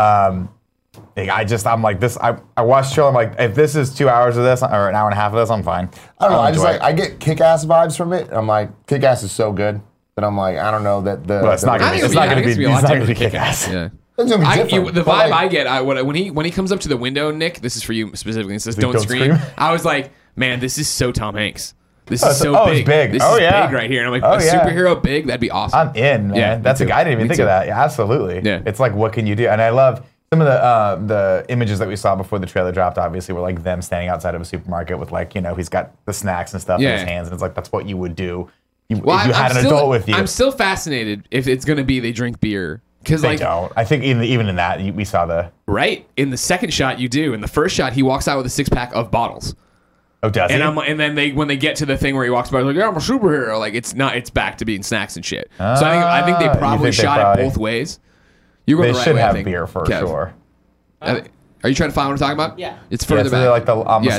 I'm like this. I watched the show. I'm like, if this is 2 hours of this or an hour and a half of this, I'm fine. I don't know. I get Kick-Ass vibes from it. I'm like, Kick-Ass is so good that I'm like, I don't know that the. Well, it's not going to be Kick-Ass. Yeah. It's gonna be different, the vibe I get when he comes up to the window, Nick. This is for you specifically. And says, "Don't scream." I was like, man, this is so Tom Hanks. This is so big. It's big. This is big right here. And I'm like, superhero big? That'd be awesome. I'm in, man. Yeah, that's I didn't even think of that. Yeah, absolutely. Yeah. It's like, what can you do? And I love some of the images that we saw before the trailer dropped, obviously, were like them standing outside of a supermarket with he's got the snacks and stuff in his hands. And it's like, that's what you would do if you had an adult with you. I'm still fascinated if it's going to be they drink beer. Because they don't. I think even in that, we saw the... Right. In the second shot, you do. In the first shot, he walks out with a 6-pack of bottles. Oh, does he? And then when they get to the thing where he walks by, like, yeah, I'm a superhero. Like, it's back to being snacks and shit. So I think they probably shot it both ways. You're going the right should way, have beer for sure. Are you trying to find what I'm talking about? Yeah. It's further back. Like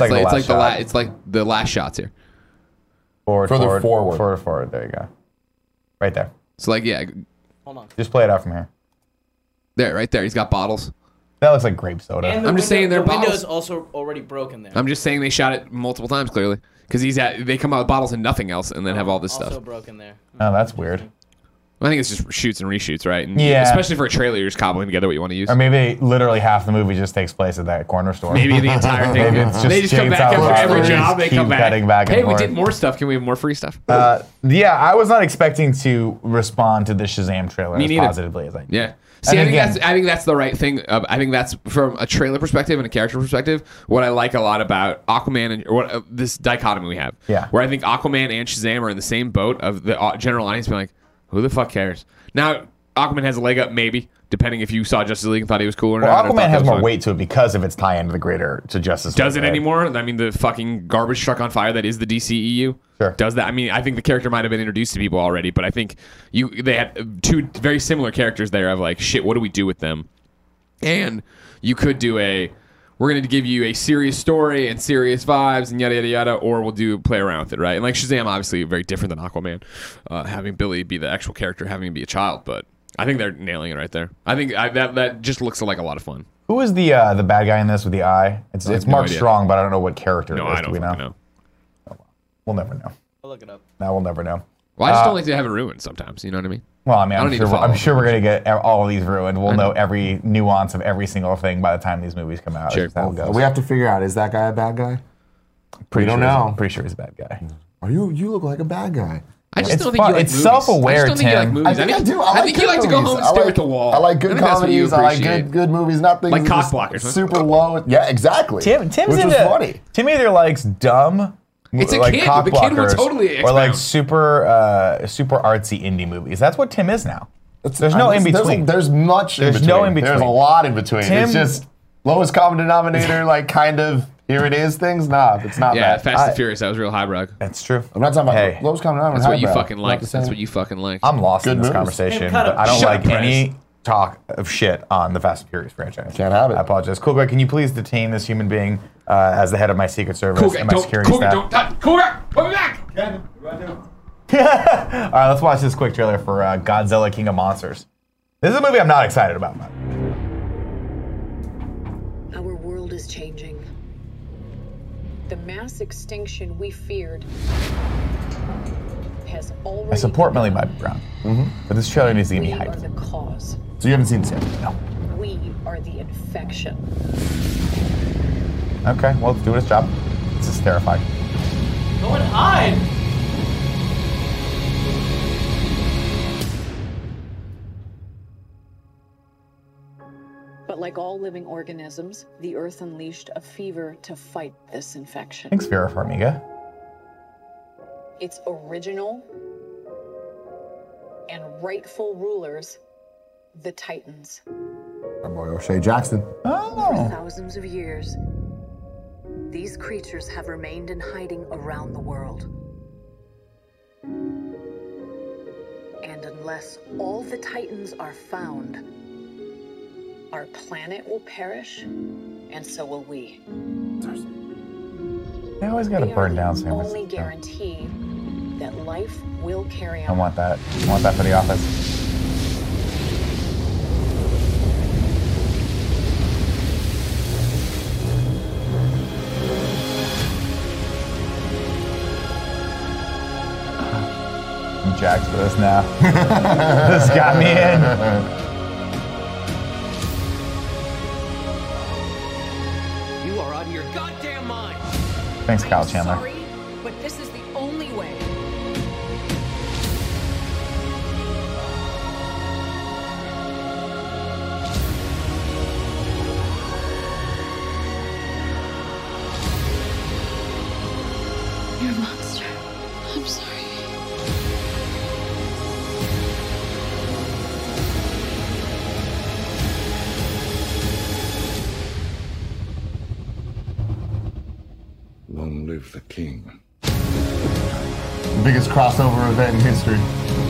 It's like the last shots here. Forward. There you go. Right there. So Hold on. Just play it out from here. There, right there. He's got bottles. That looks like grape soda. And I'm just saying the window is also already broken there. I'm just saying they shot it multiple times clearly because they come out with bottles and nothing else, and then have all this stuff. Also broken there. Oh, that's weird. I think it's just shoots and reshoots, right? And yeah. Especially for a trailer, you're just cobbling together what you want to use. Or maybe literally half the movie just takes place at that corner store. Maybe the entire thing. Maybe it's just they just come back after every job. They come back. Hey, we did more stuff. Can we have more free stuff? Yeah, I was not expecting to respond to the Shazam trailer as positively as I did. Yeah. See, I think that's the right thing. I think that's from a trailer perspective and a character perspective. What I like a lot about Aquaman and this dichotomy we have. Yeah. Where I think Aquaman and Shazam are in the same boat of the general audience being like, who the fuck cares? Now, Aquaman has a leg up, maybe, depending if you saw Justice League and thought he was cool or not. Aquaman has more weight to it because of its tie-in to Justice League. Does it anymore? I mean, the fucking garbage truck on fire that is the DCEU. Sure. Does that? I mean, I think the character might have been introduced to people already, but I think they had two very similar characters there of like, shit, what do we do with them? And you could do we're going to give you a serious story and serious vibes and yada, yada, yada, or we'll play around with it, right? And like Shazam, obviously very different than Aquaman, having Billy be the actual character, having him be a child, but I think they're nailing it right there. I think that just looks like a lot of fun. Who is the bad guy in this with the eye? It's Mark Strong, but I don't know what character it is. I don't know. We'll never know. I'll look it up. No, we'll never know. Well, I just don't like to have it ruined sometimes. You know what I mean? Well, I mean, I'm sure we're going to get all of these ruined. We'll know every nuance of every single thing by the time these movies come out. Sure. We have to figure out, is that guy a bad guy? We don't know. Pretty sure he's a bad guy. You look like a bad guy. I just don't think you like movies. It's self-aware, I just don't think you like movies. I think I do. I think you like to go home and stare at the wall. I like good comedies. I like good movies. Not things like cock blockers. Super low. Yeah, exactly. Tim's which is funny. Tim either likes dumb. It's a like kid. cock The kid will blockers, totally expound. or like super artsy indie movies. That's what Tim is now. There's no in between. There's much in between. There's no in between. There's a lot in between. It's just lowest common denominator, like kind of here it is things. Nah, it's not yeah, that. Fast and Furious. That was real highbrow. That's true. I'm not talking about lowest common denominator. That's what you fucking like. That's what you fucking like. I'm lost in this conversation, but I don't like any talk of shit on the Fast and Furious franchise. Can't have it. I apologize. Cool Greg, can you please detain this human being as the head of my Secret Service and my security staff? Cool Greg, put me back! All right, let's watch this quick trailer for Godzilla King of Monsters. This is a movie I'm not excited about. Our world is changing. The mass extinction we feared has already I support Millie Bobby Brown, but this trailer needs to get me We are hyped. the cause. So you haven't seen this yet? No. We are the infection. Okay, well, it's doing its job. This is terrifying. Go and hide. But like all living organisms, the Earth unleashed a fever to fight this infection. Thanks, Vera Farmiga. Its original and rightful rulers, the Titans. Our boy O'Shea Jackson. For thousands of years, these creatures have remained in hiding around the world. And unless all the Titans are found, our planet will perish, and so will we. They always got to burn down San Only Francisco. guarantee that life will carry I on. want that. I want that for The Office. I'm jacked for this now. This got me in. You are out of your goddamn mind. Thanks, Kyle Chandler. Sorry, but this is the only way. You're a monster. I'm sorry. Long live the king. The biggest crossover event in history.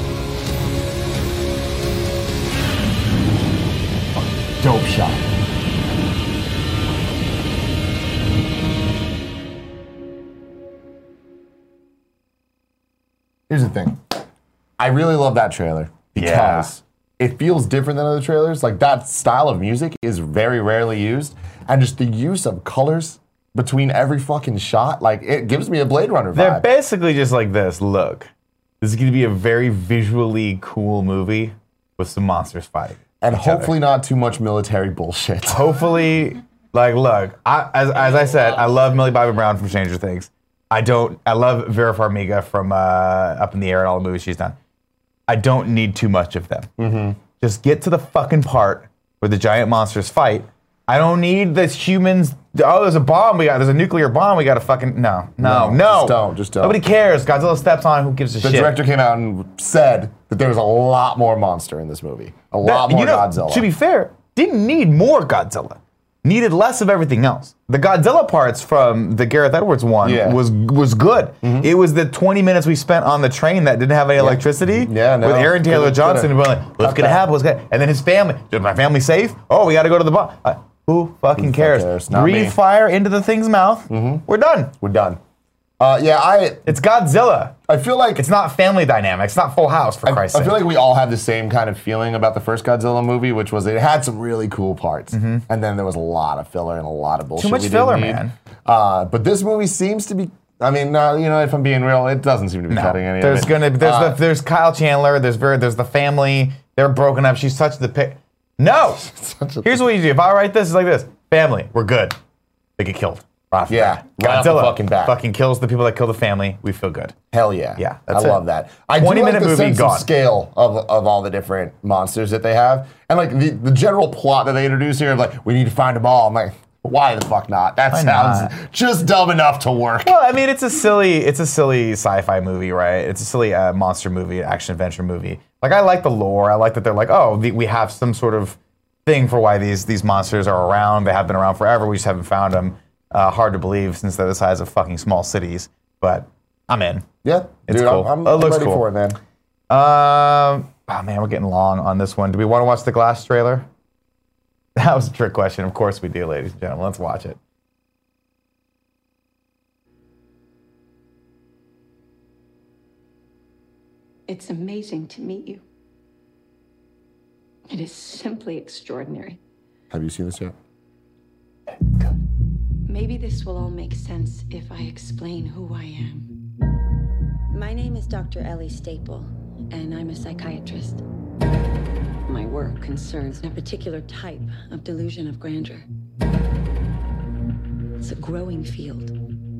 Dope shot. Here's the thing. I really love that trailer because it feels different than other trailers. Like, that style of music is very rarely used. And just the use of colors between every fucking shot, like, it gives me a Blade Runner vibe. They're basically just like this. Look, this is going to be a very visually cool movie with some monsters fighting. And hopefully not too much military bullshit. Hopefully, like, look, as I said, I love Millie Bobby Brown from Stranger Things. I love Vera Farmiga from Up in the Air and all the movies she's done. I don't need too much of them. Just get to the fucking part where the giant monsters fight. I don't need this humans. Oh, there's a bomb. There's a nuclear bomb. We got to fucking no. Just don't. Nobody cares. Godzilla steps on. Who gives a shit? The director came out and said that there was a lot more monster in this movie. A lot more Godzilla. To be fair, didn't need more Godzilla. Needed less of everything else. The Godzilla parts from the Gareth Edwards one was good. It was the 20 minutes we spent on the train that didn't have any electricity with Aaron Taylor Johnson. And we're like, what's going to happen? What's going to And then his family. Is my family safe? Oh, we got to go to the bomb. Who fucking cares? Breathe fire into the thing's mouth. We're done. We're done. It's Godzilla. I feel like it's not Family Dynamics. It's not Full House, for Christ's sake. I feel like we all have the same kind of feeling about the first Godzilla movie, which was it had some really cool parts, and then there was a lot of filler and a lot of bullshit. Too much filler, man. But this movie seems to be. I mean, if I'm being real, it doesn't seem to be cutting any There's of it. There's Kyle Chandler. There's the family. They're broken up. She's touched the pic. No. Here's what you do. If I write this, it's like this. Family, we're good. They get killed. Right Godzilla off the fucking bat. fucking kills the people that kill the family. We feel good. Hell yeah. Yeah, I that's love it. that. I do 20-minute like the movie sense gone. of scale of all the different monsters that they have. And like the general plot that they introduce here of like, we need to find them all. I'm like, why the fuck not? That Why sounds not? just dumb enough to work. Well, I mean, it's a silly sci-fi movie, right? It's a silly monster movie, action adventure movie. Like, I like the lore. I like that they're like, we have some sort of thing for why these monsters are around. They have been around forever. We just haven't found them. Hard to believe since they're the size of fucking small cities. But I'm in. Yeah, it's dude, cool. I'm looks ready cool. for it, man. Oh man, we're getting long on this one. Do we want to watch the Glass trailer? That was a trick question. Of course we do, ladies and gentlemen. Let's watch it. It's amazing to meet you. It is simply extraordinary. Have you seen this yet? Maybe this will all make sense if I explain who I am. My name is Dr. Ellie Staple, and I'm a psychiatrist. My work concerns a particular type of delusion of grandeur. It's a growing field.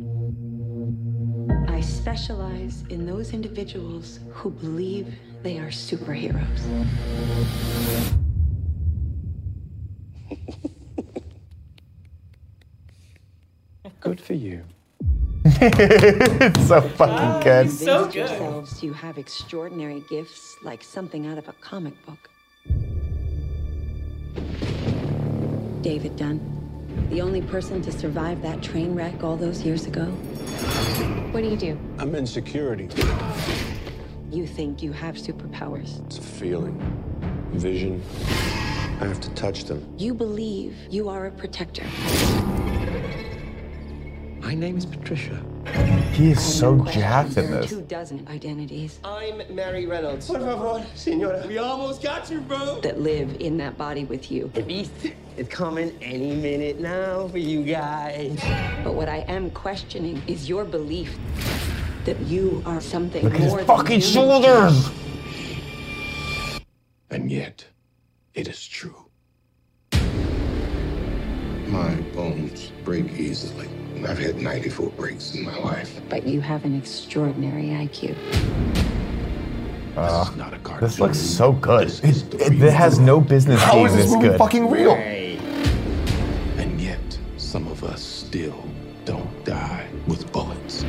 I specialize in those individuals who believe they are superheroes. Good for you. It's so fucking good. So Convince yourselves you have extraordinary gifts like something out of a comic book. David Dunn, the only person to survive that train wreck all those years ago. What do? I'm in security. You think you have superpowers. It's a feeling, vision. I have to touch them. You believe you are a protector. My name is Patricia. He is so jacked in There are this. 24 identities I'm Mary Reynolds. Por favor, senora. We almost got you, bro. that live in that body with you. The beast is coming any minute now for you guys. But what I am questioning is your belief that you are something Look at his more than fucking human. shoulders. And yet, it is true. My bones break easily. I've had 94 breaks in my life. But you have an extraordinary IQ. This is not a cartoon. This looks so good. This is the It has no business How being is this this movie good. fucking real? And yet, some of us still don't die with bullets.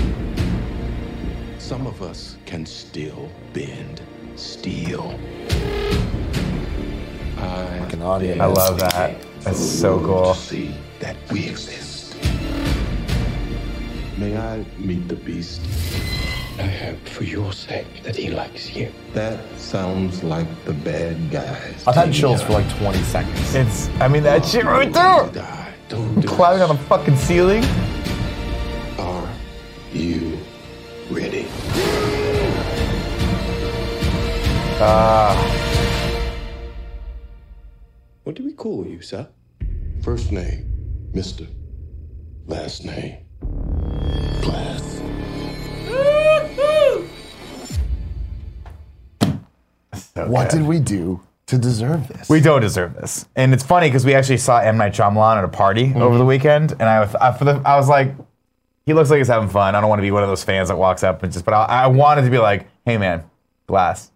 Some of us can still bend steel. Fucking audience. I love that. That's so cool. To see that we exist. May I meet the beast? I hope for your sake that he likes you. That sounds like the bad guys. I've had chills for like 20 seconds. It's, I mean, that shit right there. Don't do Climbing on the fucking ceiling. Are you ready? What do we call you, sir? First name, Mr. Last name, Glass. So What good. did we do to deserve this? We don't deserve this. And it's funny because we actually saw M. Night Shyamalan at a party over the weekend, and I was like, he looks like he's having fun. I don't want to be one of those fans that walks up and just, but I wanted to be like, hey man, Glass.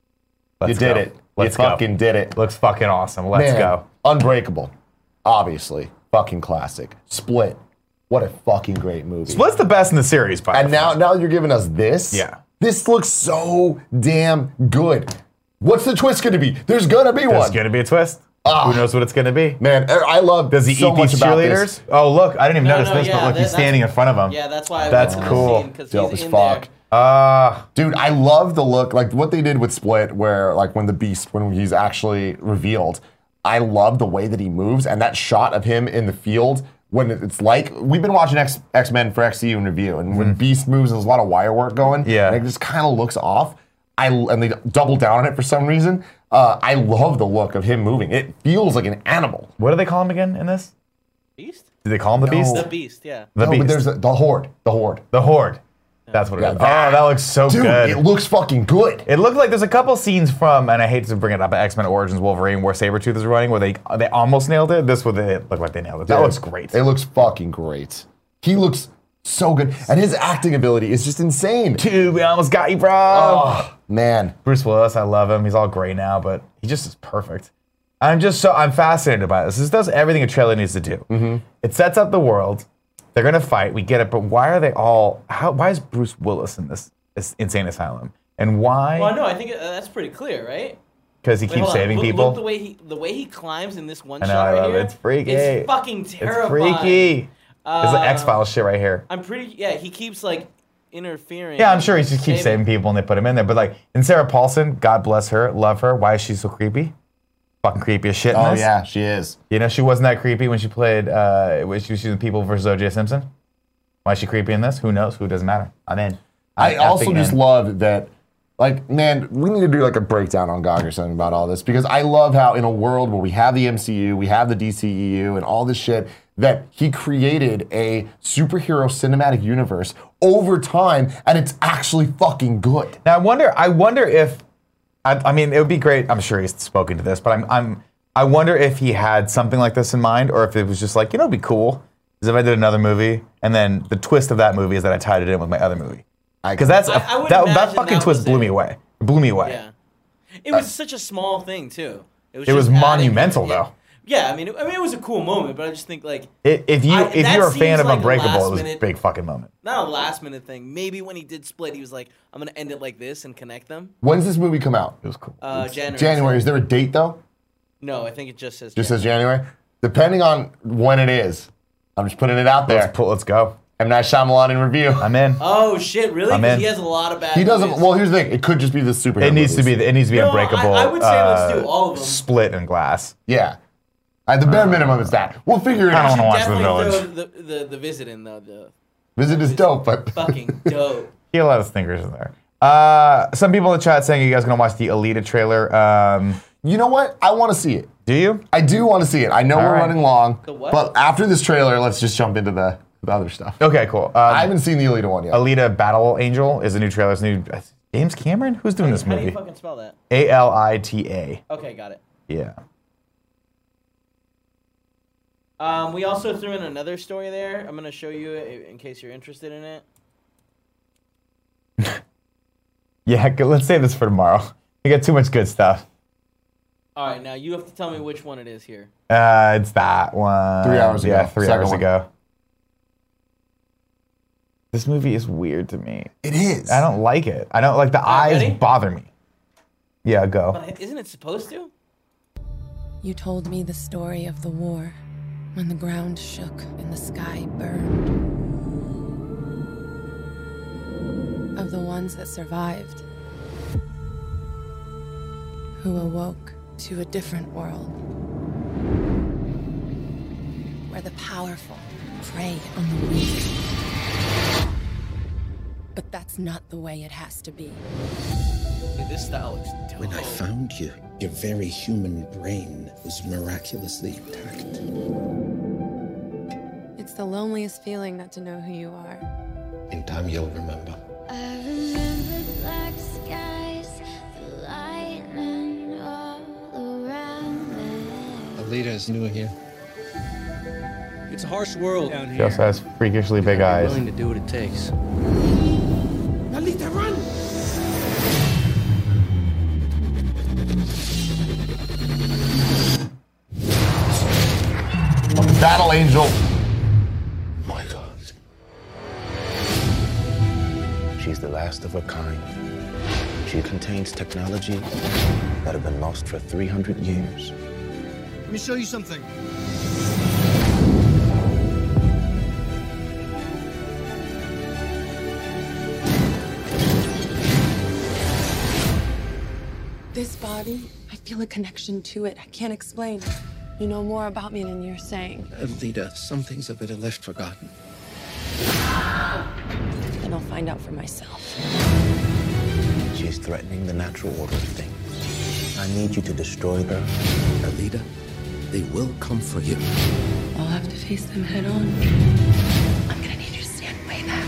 You did it. Let's You go. fucking did it. Looks fucking awesome. Let's Man, go. Unbreakable. Obviously. Fucking classic. Split. What a fucking great movie. Split's the best in the series, by And now you're giving us this? Yeah. This looks so damn good. What's the twist gonna be? There's gonna be There's one. gonna be a twist. Ah. Who knows what it's gonna be? Man, I love Does he so eat much these about cheerleaders? this. Oh, look, I didn't even notice this, but yeah, look, he's that's- standing in front of him. Yeah, that's why I That's went to cool. the scene, 'cause Dope he's as in fuck. there. Dude, I love the look, like what they did with Split, where like when the Beast, when he's actually revealed, I love the way that he moves and that shot of him in the field when it's like, we've been watching X-Men for XCU in review, and when Beast moves, there's a lot of wire work going, Yeah. and it just kind of looks off. And they double down on it for some reason. I love the look of him moving. It feels like an animal. What do they call him again in this? Beast? Do they call him the Beast? The Beast, yeah. The No, Beast. but there's the Horde. The Horde. The Horde. That's what it Yeah, is. Oh, that looks so Dude, good. it looks fucking good. It looked like there's a couple scenes from, and I hate to bring it up, but X-Men Origins Wolverine, where Sabretooth is running, where they almost nailed it. This one, it looked like they nailed it. That Dude, looks great. It looks fucking great. He looks so good. And his acting ability is just insane. Dude, we almost got you, bro. Oh, man. Bruce Willis, I love him. He's all gray now, but he just is perfect. I'm fascinated by this. This does everything a trailer needs to do. Mm-hmm. It sets up the world. They're gonna fight. We get it, but why are they all? Why is Bruce Willis in this insane asylum? And why? Well, no, I think that's pretty clear, right? Because he Wait, keeps hold on. saving Look people. the way he climbs in this one I know, shot I right love here. it. It's freaky. It's fucking terrifying. It's freaky. It's like X-Files shit right here. He keeps like interfering. Yeah, I'm sure he just keeps saving people and they put him in there. But like, and Sarah Paulson, God bless her, love her. Why is she so creepy? Fucking creepy as shit in Oh, this. yeah, she is. You know, she wasn't that creepy when she played, when she was in People vs. O.J. Simpson. Why is she creepy in this? Who knows? Who doesn't matter? I'm in. I also just love that Like, man, we need to do like a breakdown on GOG or something about all this because I love how in a world where we have the MCU, we have the DCEU and all this shit, that he created a superhero cinematic universe over time and it's actually fucking good. Now I wonder if, I mean, it would be great, I'm sure he's spoken to this, but I wonder if he had something like this in mind or if it was just like, you know, it'd be cool is if I did another movie and then the twist of that movie is that I tied it in with my other movie. Because that fucking twist blew me away. It blew me away. Yeah. It was such a small thing too. It was monumental though. Yeah, I mean, it was a cool moment, but I just think like if you're a fan of Unbreakable, it was a big fucking moment. Not a last minute thing. Maybe when he did Split, he was like, "I'm gonna end it like this and connect them." When's this movie come out? It was cool. January. January. Is there a date though? No, I think it just says. Says January. Depending on when it is, I'm just putting it out there. Let's go. M. Night Shyamalan in review. I'm in. Oh shit! Really? I'm in. He has a lot of bad. He doesn't. movies. Well, here's the thing. It could just be the superhero. It needs to be. No, Unbreakable. I would say let's do all of them. Split and Glass. Yeah. At the bare minimum, it's that. We'll figure it out. I don't want to watch The Definitely Village. throw the Visit in though. The Visit is dope, but fucking dope. He had a lot of stinkers in there. Some people in the chat saying you guys gonna watch the Alita trailer. You know what? I want to see it. Do you? I do want to see it. I know we're running long, The what? but after this trailer, let's just jump into the other stuff. Okay, cool. I haven't seen the Alita one yet. Alita Battle Angel is a new trailer. It's new. James Cameron? Who's doing this How do you movie? fucking spell that? Alita. Okay, got it. Yeah. We also threw in another story there. I'm gonna show you in case you're interested in it. Yeah, let's save this for tomorrow. We got too much good stuff. All right, now you have to tell me which one it is here. It's that one. 3 hours ago. Yeah, 3 Second hours one. ago. This movie is weird to me. It is. I don't like it. I don't like the eyes ready? bother me. Yeah, go. But isn't it supposed to? You told me the story of the war, when the ground shook and the sky burned. Of the ones that survived, who awoke to a different world, where the powerful prey on the weak. But that's not the way it has to be. Dude, this style looks dope. When I found you, your very human brain was miraculously intact. It's the loneliest feeling not to know who you are. In time, you'll remember. I remember black skies, the lightning all around me. Alita is new here. It's a harsh world down She here. also has freakishly big eyes. Willing to do what it takes. Alita, run! Battle Angel. My God. She's the last of her kind. She contains technology that have been lost for 300 years. Let me show you something. This body, I feel a connection to it. I can't explain. You know more about me than you're saying. Alita, some things are better left forgotten. Then I'll find out for myself. She's threatening the natural order of things. I need you to destroy her. Alita, they will come for you. I'll have to face them head on. I'm gonna need you to stand way back.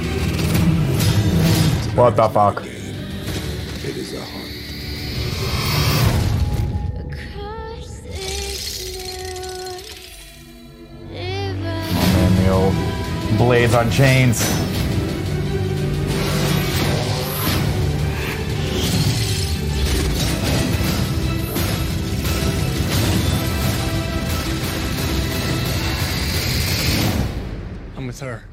What the fuck? It is a heart. Oh man, the old blades on chains. I'm with her.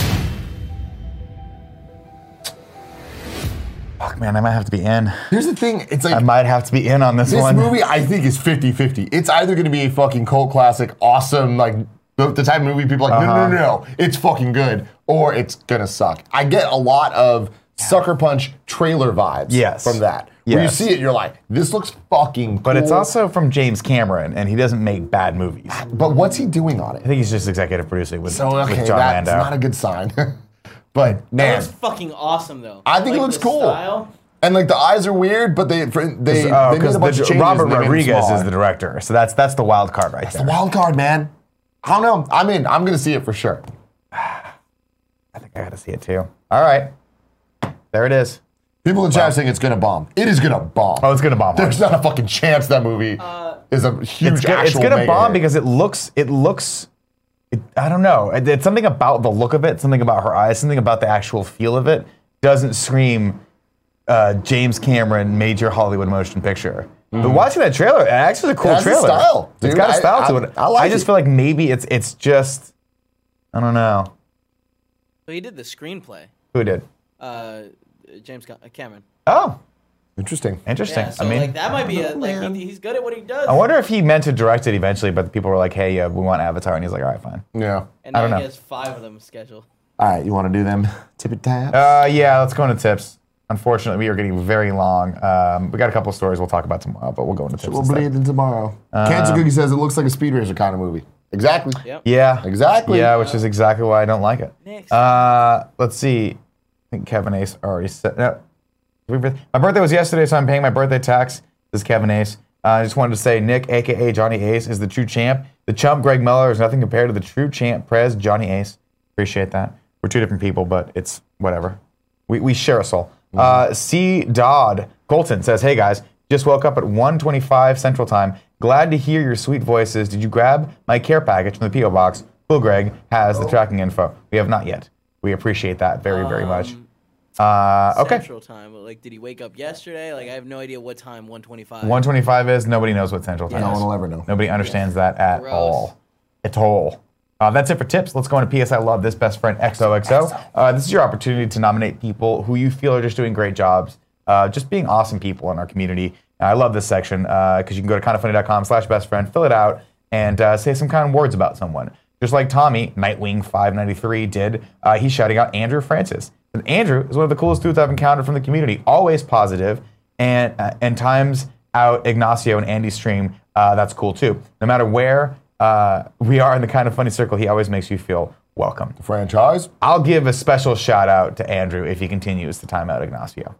Fuck man, I might have to be in. Here's the thing. It's like I might have to be in on this one. This movie, I think, is 50-50. It's either going to be a fucking cult classic, awesome, like the type of movie people are like, no, it's fucking good, or it's going to suck. I get a lot of Sucker Punch trailer vibes from that. Where you see it, you're like, this looks fucking cool. But it's also from James Cameron, and he doesn't make bad movies. But what's he doing on it? I think he's just executive producing with, So, okay, with John that's Landau. not a good sign. But, That man, looks fucking awesome though. I think it Like, looks the cool. Style, And like the eyes are weird, but they made a bunch of changes. Robert and they made them Rodriguez smaller. is the director, so that's the wild card right there. The wild card, man. I don't know. I'm in. I'm gonna see it for sure. I think I gotta see it too. All right, there it is. People in chat are saying it's gonna bomb. It is gonna bomb. Oh, it's gonna bomb. There's not a fucking chance that movie is a huge It's actual gonna mega bomb hit. because it looks. I don't know. It's something about the look of it, something about her eyes, something about the actual feel of it doesn't scream James Cameron major Hollywood motion picture. But watching that trailer, it actually is a cool It has a trailer. style, It's dude. got a style to it. I like just it. feel like maybe it's just I don't know. So he did the screenplay. Who did? James Cameron. Oh, interesting. Interesting. Yeah, so I mean, like that might be he's good at what he does. I wonder if he meant to direct it eventually, but the people were like, "Hey, we want Avatar," and he's like, "All right, fine." Yeah. And I now don't know. he has 5 of them scheduled. All right, you want to do them tippy taps? Yeah, let's go into tips. Unfortunately, we are getting very long. We got a couple of stories we'll talk about tomorrow, but we'll go into tips. We'll instead. bleed in tomorrow. Cancer Cookie says it looks like a Speed Racer kind of movie. Exactly. Yep. Yeah. Exactly. Yeah, which is exactly why I don't like it. Next. Let's see. I think Kevin Ace already said. No. My birthday was yesterday, so I'm paying my birthday tax. This is Kevin Ace. I just wanted to say Nick, a.k.a. Johnny Ace, is the true champ. The chump, Greg Miller, is nothing compared to the true champ, Prez, Johnny Ace. Appreciate that. We're two different people, but it's whatever. We share a soul. C. Dodd Colton says, "Hey guys, just woke up at 1:25 Central Time. Glad to hear your sweet voices. Did you grab my care package from the P.O. Box? Well, Greg has the tracking info. We have not yet. We appreciate that very, very much. Okay. Central time. But like, did he wake up yesterday? Like, I have no idea what time 1:25. 1:25 is. Nobody knows what Central Time No is. one will ever know. Nobody understands that at Gross. all. At all. That's it for tips. Let's go into PS I Love This Best Friend XOXO. This is your opportunity to nominate people who you feel are just doing great jobs, just being awesome people in our community. I love this section because you can go to kindafunny.com/bestfriend, fill it out, and say some kind words about someone. Just like Tommy, Nightwing593 did. He's shouting out Andrew Francis. And Andrew is one of the coolest dudes I've encountered from the community. Always positive, and times out Ignacio and Andy's stream. That's cool too. No matter where we are in the Kind of Funny circle, he always makes you feel welcome. Franchise. I'll give a special shout out to Andrew if he continues to time out Ignacio.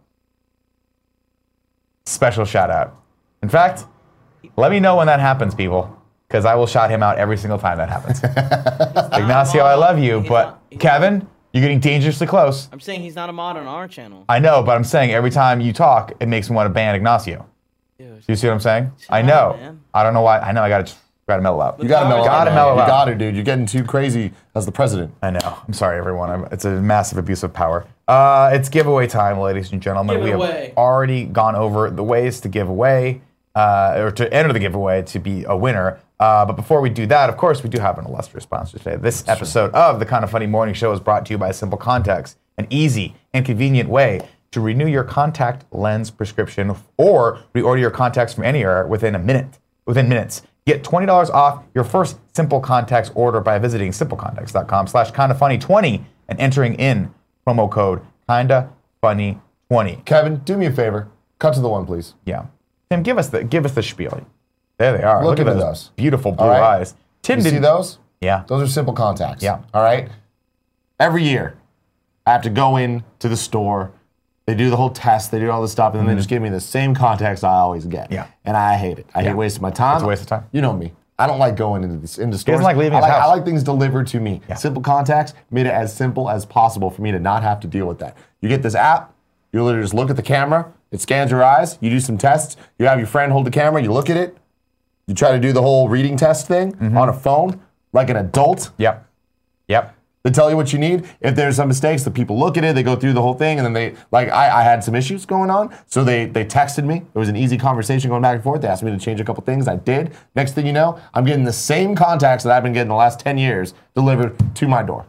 Special shout out. In fact, let me know when that happens, people, because I will shout him out every single time that happens. Ignacio, I love you, but Kevin, you're getting dangerously close. I'm saying he's not a mod on our channel. I know, but I'm saying every time you talk, it makes me want to ban Ignacio. Do you see what I'm saying? I know. I don't know why. I know I gotta mellow out. You gotta mellow out. man. mellow You out. got it, dude. You're getting too crazy as the president. I know. I'm sorry, everyone. It's a massive abuse of power. It's giveaway time, ladies and gentlemen. Give it We away. have already gone over the ways to give away, or to enter the giveaway to be a winner. But before we do that, of course, we do have an illustrious sponsor today. This episode of the Kind of Funny Morning Show is brought to you by Simple Contacts, an easy and convenient way to renew your contact lens prescription or reorder your contacts from anywhere within minutes. Get $20 off your first Simple Contacts order by visiting simplecontacts.com/kindafunny20 and entering in promo code kindafunny20. Kevin, do me a favor. Cut to the one, please. Yeah. Tim, give us the spiel. There they are. Look Look at those those. beautiful blue All right. eyes. Tim You see didn't- those? Yeah. Those are Simple Contacts. Yeah. All right? Every year, I have to go in to the store. They do the whole test. They do all this stuff, and then they just give me the same contacts I always get. Yeah. And I hate it. I hate wasting my time. It's a waste of time. You know me. I don't like going into stores. like leaving I his house. I like things delivered to me. Yeah. Simple Contacts made it as simple as possible for me to not have to deal with that. You get this app. You literally just look at the camera. It scans your eyes. You do some tests. You have your friend hold the camera. You look at it. You try to do the whole reading test thing on a phone like an adult. Yep. They tell you what you need. If there's some mistakes, the people look at it, they go through the whole thing, and then they, like, I had some issues going on, so they texted me. There was an easy conversation going back and forth. They asked me to change a couple things. I did. Next thing you know, I'm getting the same contacts that I've been getting the last 10 years delivered to my door.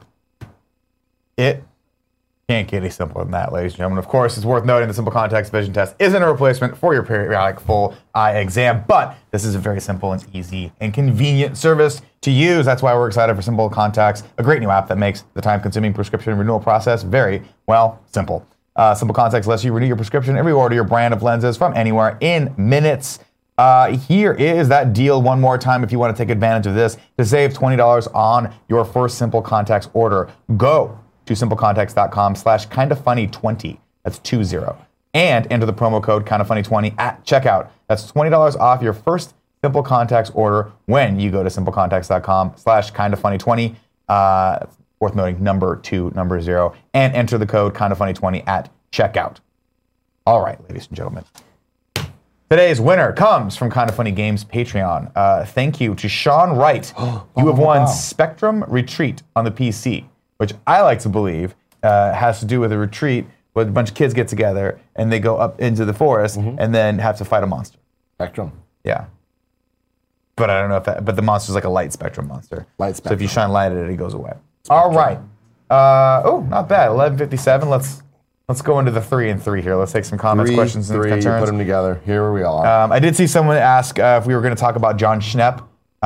It can't get any simpler than that, ladies and gentlemen. Of course, it's worth noting the Simple Contacts vision test isn't a replacement for your periodic full eye exam, but this is a very simple and easy and convenient service to use. That's why we're excited for Simple Contacts, a great new app that makes the time-consuming prescription renewal process very, well, simple. Simple Contacts lets you renew your prescription and reorder your brand of lenses from anywhere in minutes. Here is that deal one more time if you want to take advantage of this. To save $20 on your first Simple Contacts order, go to simplecontacts.com/kindafunny20. That's 20. and enter the promo code KindaFunny20 at checkout. That's $20 off your first Simple Contacts order when you go to simplecontacts.com/KindaFunny20. Worth noting, number 0, and enter the code KindaFunny20 at checkout. All right, ladies and gentlemen. Today's winner comes from Kinda Funny Games Patreon. Thank you to Sean Wright. You have won Spectrum Retreat on the PC, which I like to believe has to do with a retreat where a bunch of kids get together and they go up into the forest and then have to fight a monster. Spectrum. Yeah. But I don't know if that, but the monster's like a light spectrum monster. Light So if you spectrum. shine light at it, it goes away. All right. Oh, not bad. 11:57. Let's go into the 3 and 3 here. Let's take some comments, questions, and concerns. Put them together. Here we are. I did see someone ask if we were going to talk about John Schnepp.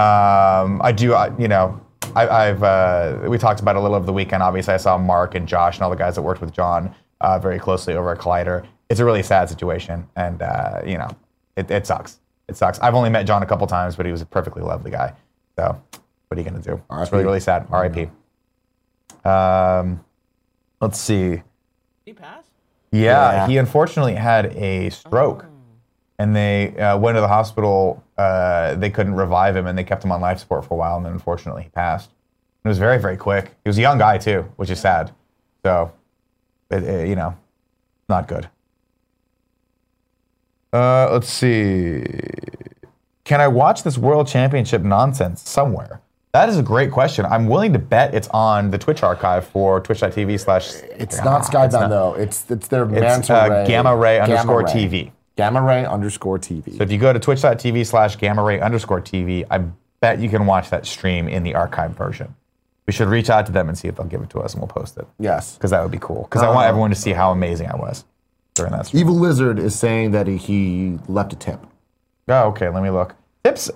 We talked about it a little over the weekend. Obviously, I saw Mark and Josh and all the guys that worked with John very closely over at Collider. It's a really sad situation, and it sucks. It sucks. I've only met John a couple times, but he was a perfectly lovely guy. So, what are you going to do? It's really, really sad. R.I.P. Let's see. He passed? Yeah, he unfortunately had a stroke, and they went to the hospital. They couldn't revive him, and they kept him on life support for a while, and then unfortunately he passed. It was very, very quick. He was a young guy too, which is sad. So, not good. Let's see. Can I watch this World Championship nonsense somewhere? That is a great question. I'm willing to bet it's on the Twitch archive for twitch.tv/. It's not Skybound though. It's their Manta Ray. Gamma Ray _ TV. Gamma Ray _ TV. So if you go to twitch.tv/Gamma Ray _ TV, I bet you can watch that stream in the archive version. We should reach out to them and see if they'll give it to us, and we'll post it. Yes. Because that would be cool. Because I want everyone to see how amazing I was during that stream. Evil Lizard is saying that he left a tip. Oh, okay. Let me look. Tips.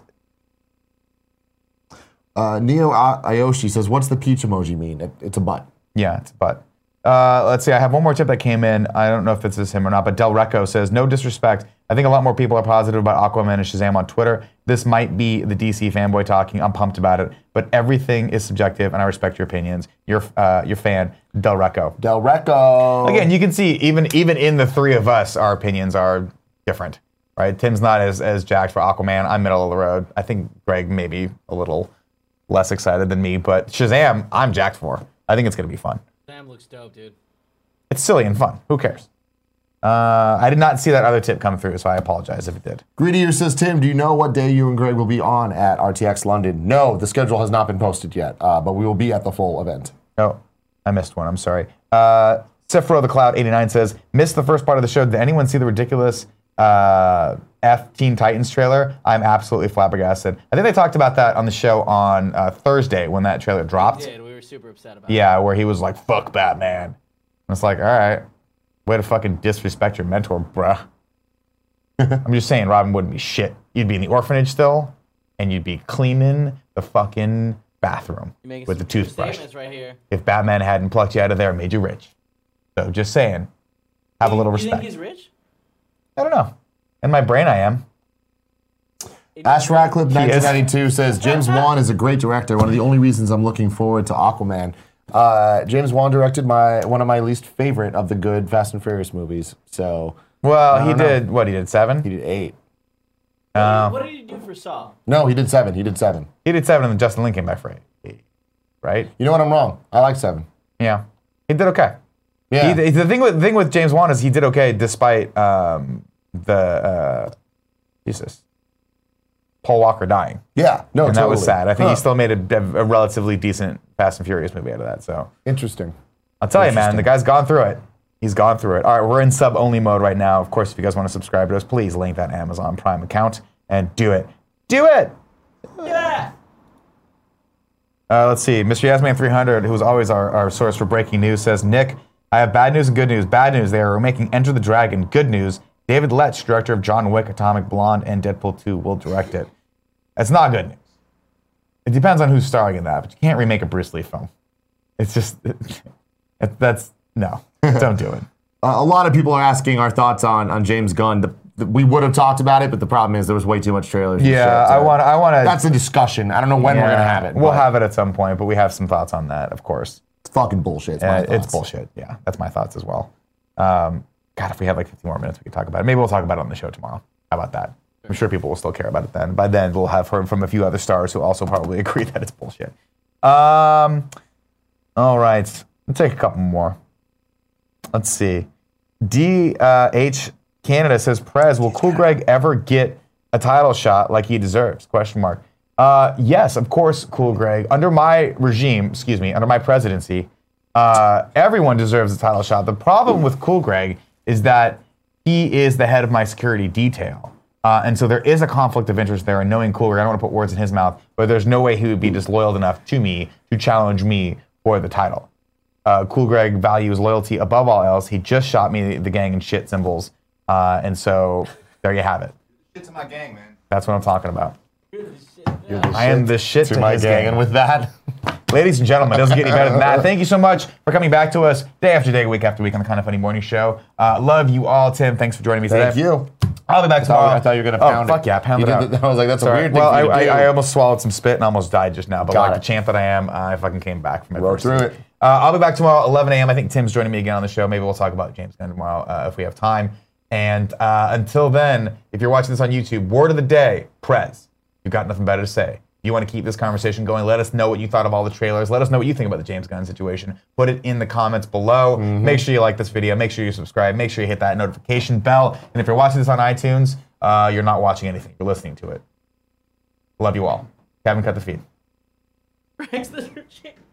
Neo Ayoshi says, "What's the peach emoji mean?" It's a butt. Yeah, it's a butt. Let's see. I have one more tip that came in. I don't know if this is him or not, but Del Recco says, "No disrespect. I think a lot more people are positive about Aquaman and Shazam on Twitter. This might be the DC fanboy talking. I'm pumped about it, but everything is subjective, and I respect your opinions. Your fan, Del Recco. Del Recco. Again, you can see even in the three of us, our opinions are different, right? Tim's not as jacked for Aquaman. I'm middle of the road. I think Greg maybe a little less excited than me, but Shazam, I'm jacked for. I think it's gonna be fun. Shazam looks dope, dude. It's silly and fun. Who cares? I did not see that other tip come through, so I apologize if it did. Greedier says, "Tim, do you know what day you and Greg will be on at RTX London?" No, the schedule has not been posted yet, but we will be at the full event. Oh, I missed one. I'm sorry. Sifro the Cloud 89 says, "Missed the first part of the show. Did anyone see the ridiculous F Teen Titans trailer? I'm absolutely flabbergasted." I think they talked about that on the show on Thursday when that trailer dropped. We did. We were super upset about it. Yeah, where he was like, "Fuck Batman." And it's like, all right, way to fucking disrespect your mentor, bruh. I'm just saying, Robin wouldn't be shit. You'd be in the orphanage still, and you'd be cleaning the fucking bathroom with the toothbrush. Right here. If Batman hadn't plucked you out of there and made you rich. So just saying, have a little respect. You think he's rich? I don't know. In my brain, I am. Ash Radcliffe 1992 says, "James Wan is a great director. One of the only reasons I'm looking forward to Aquaman. James Wan directed one of my least favorite of the good Fast and Furious movies. So, well, he did what? He did 7. He did 8. What did he do for Saw? No, he did 7. He did 7. He did 7, and then Justin Lin came back for 8. Right? You know what? I'm wrong. I like 7. Yeah, he did okay. Yeah. The thing with James Wan is he did okay despite Paul Walker dying. Yeah, no, and totally. that was sad. I think he still made a relatively decent Fast and Furious movie out of that. So interesting. I'll tell you, man, the guy's gone through it. He's gone through it. All right, we're in sub-only mode right now. Of course, if you guys want to subscribe to us, please link that Amazon Prime account and do it. Do it! Yeah! Let's see. Mr. Yasman 300, who's always our source for breaking news, says, "Nick, I have bad news and good news. Bad news, they are making Enter the Dragon. Good news, David Leitch, director of John Wick, Atomic Blonde, and Deadpool 2, will direct it." That's not good news. It depends on who's starring in that, but you can't remake a Bruce Lee film. It's just, no, don't do it. A lot of people are asking our thoughts on James Gunn. We would have talked about it, but the problem is there was way too much trailers. Yeah, I want to. That's a discussion. I don't know when we're gonna have it. We'll have it at some point, but we have some thoughts on that, of course. It's fucking bullshit. It's bullshit. Yeah, that's my thoughts as well. God, if we had like 50 more minutes, we could talk about it. Maybe we'll talk about it on the show tomorrow. How about that? I'm sure people will still care about it then. By then, we'll have heard from a few other stars who also probably agree that it's bullshit. All right. Let's take a couple more. Let's see. DH Canada says, Prez, will Cool Greg ever get a title shot like he deserves? Question mark. Yes, of course, Cool Greg. Under my regime, under my presidency, everyone deserves a title shot. The problem with Cool Greg is that he is the head of my security detail. And so there is a conflict of interest there. And knowing Cool Greg, I don't want to put words in his mouth, but there's no way he would be disloyal enough to me to challenge me for the title. Cool Greg values loyalty above all else. He just shot me the gang and shit symbols. And so there you have it. Shit to my gang, man. That's what I'm talking about. I am the shit to my his gang. gang. And with that, ladies and gentlemen, it doesn't get any better than that. Thank you so much for coming back to us day after day, week after week on the Kind of Funny Morning Show. Love you all, Tim. Thanks for joining me today. thank you. I'll be back tomorrow. I thought you were going to pound it. Oh, fuck yeah, pound it out. I was like, that's a weird thing Well, for you to do. I almost swallowed some spit and almost died just now. But Got like it. the champ that I am, I fucking came back from it. Roll through it. I'll be back tomorrow, 11 a.m. I think Tim's joining me again on the show. Maybe we'll talk about James Gunn tomorrow if we have time. And until then, if you're watching this on YouTube, word of the day, Prez. You've got nothing better to say. You want to keep this conversation going, let us know what you thought of all the trailers. Let us know what you think about the James Gunn situation. Put it in the comments below. Make sure you like this video. Make sure you subscribe. Make sure you hit that notification bell. And if you're watching this on iTunes, you're not watching anything. You're listening to it. Love you all. Kevin, cut the feed. Rex the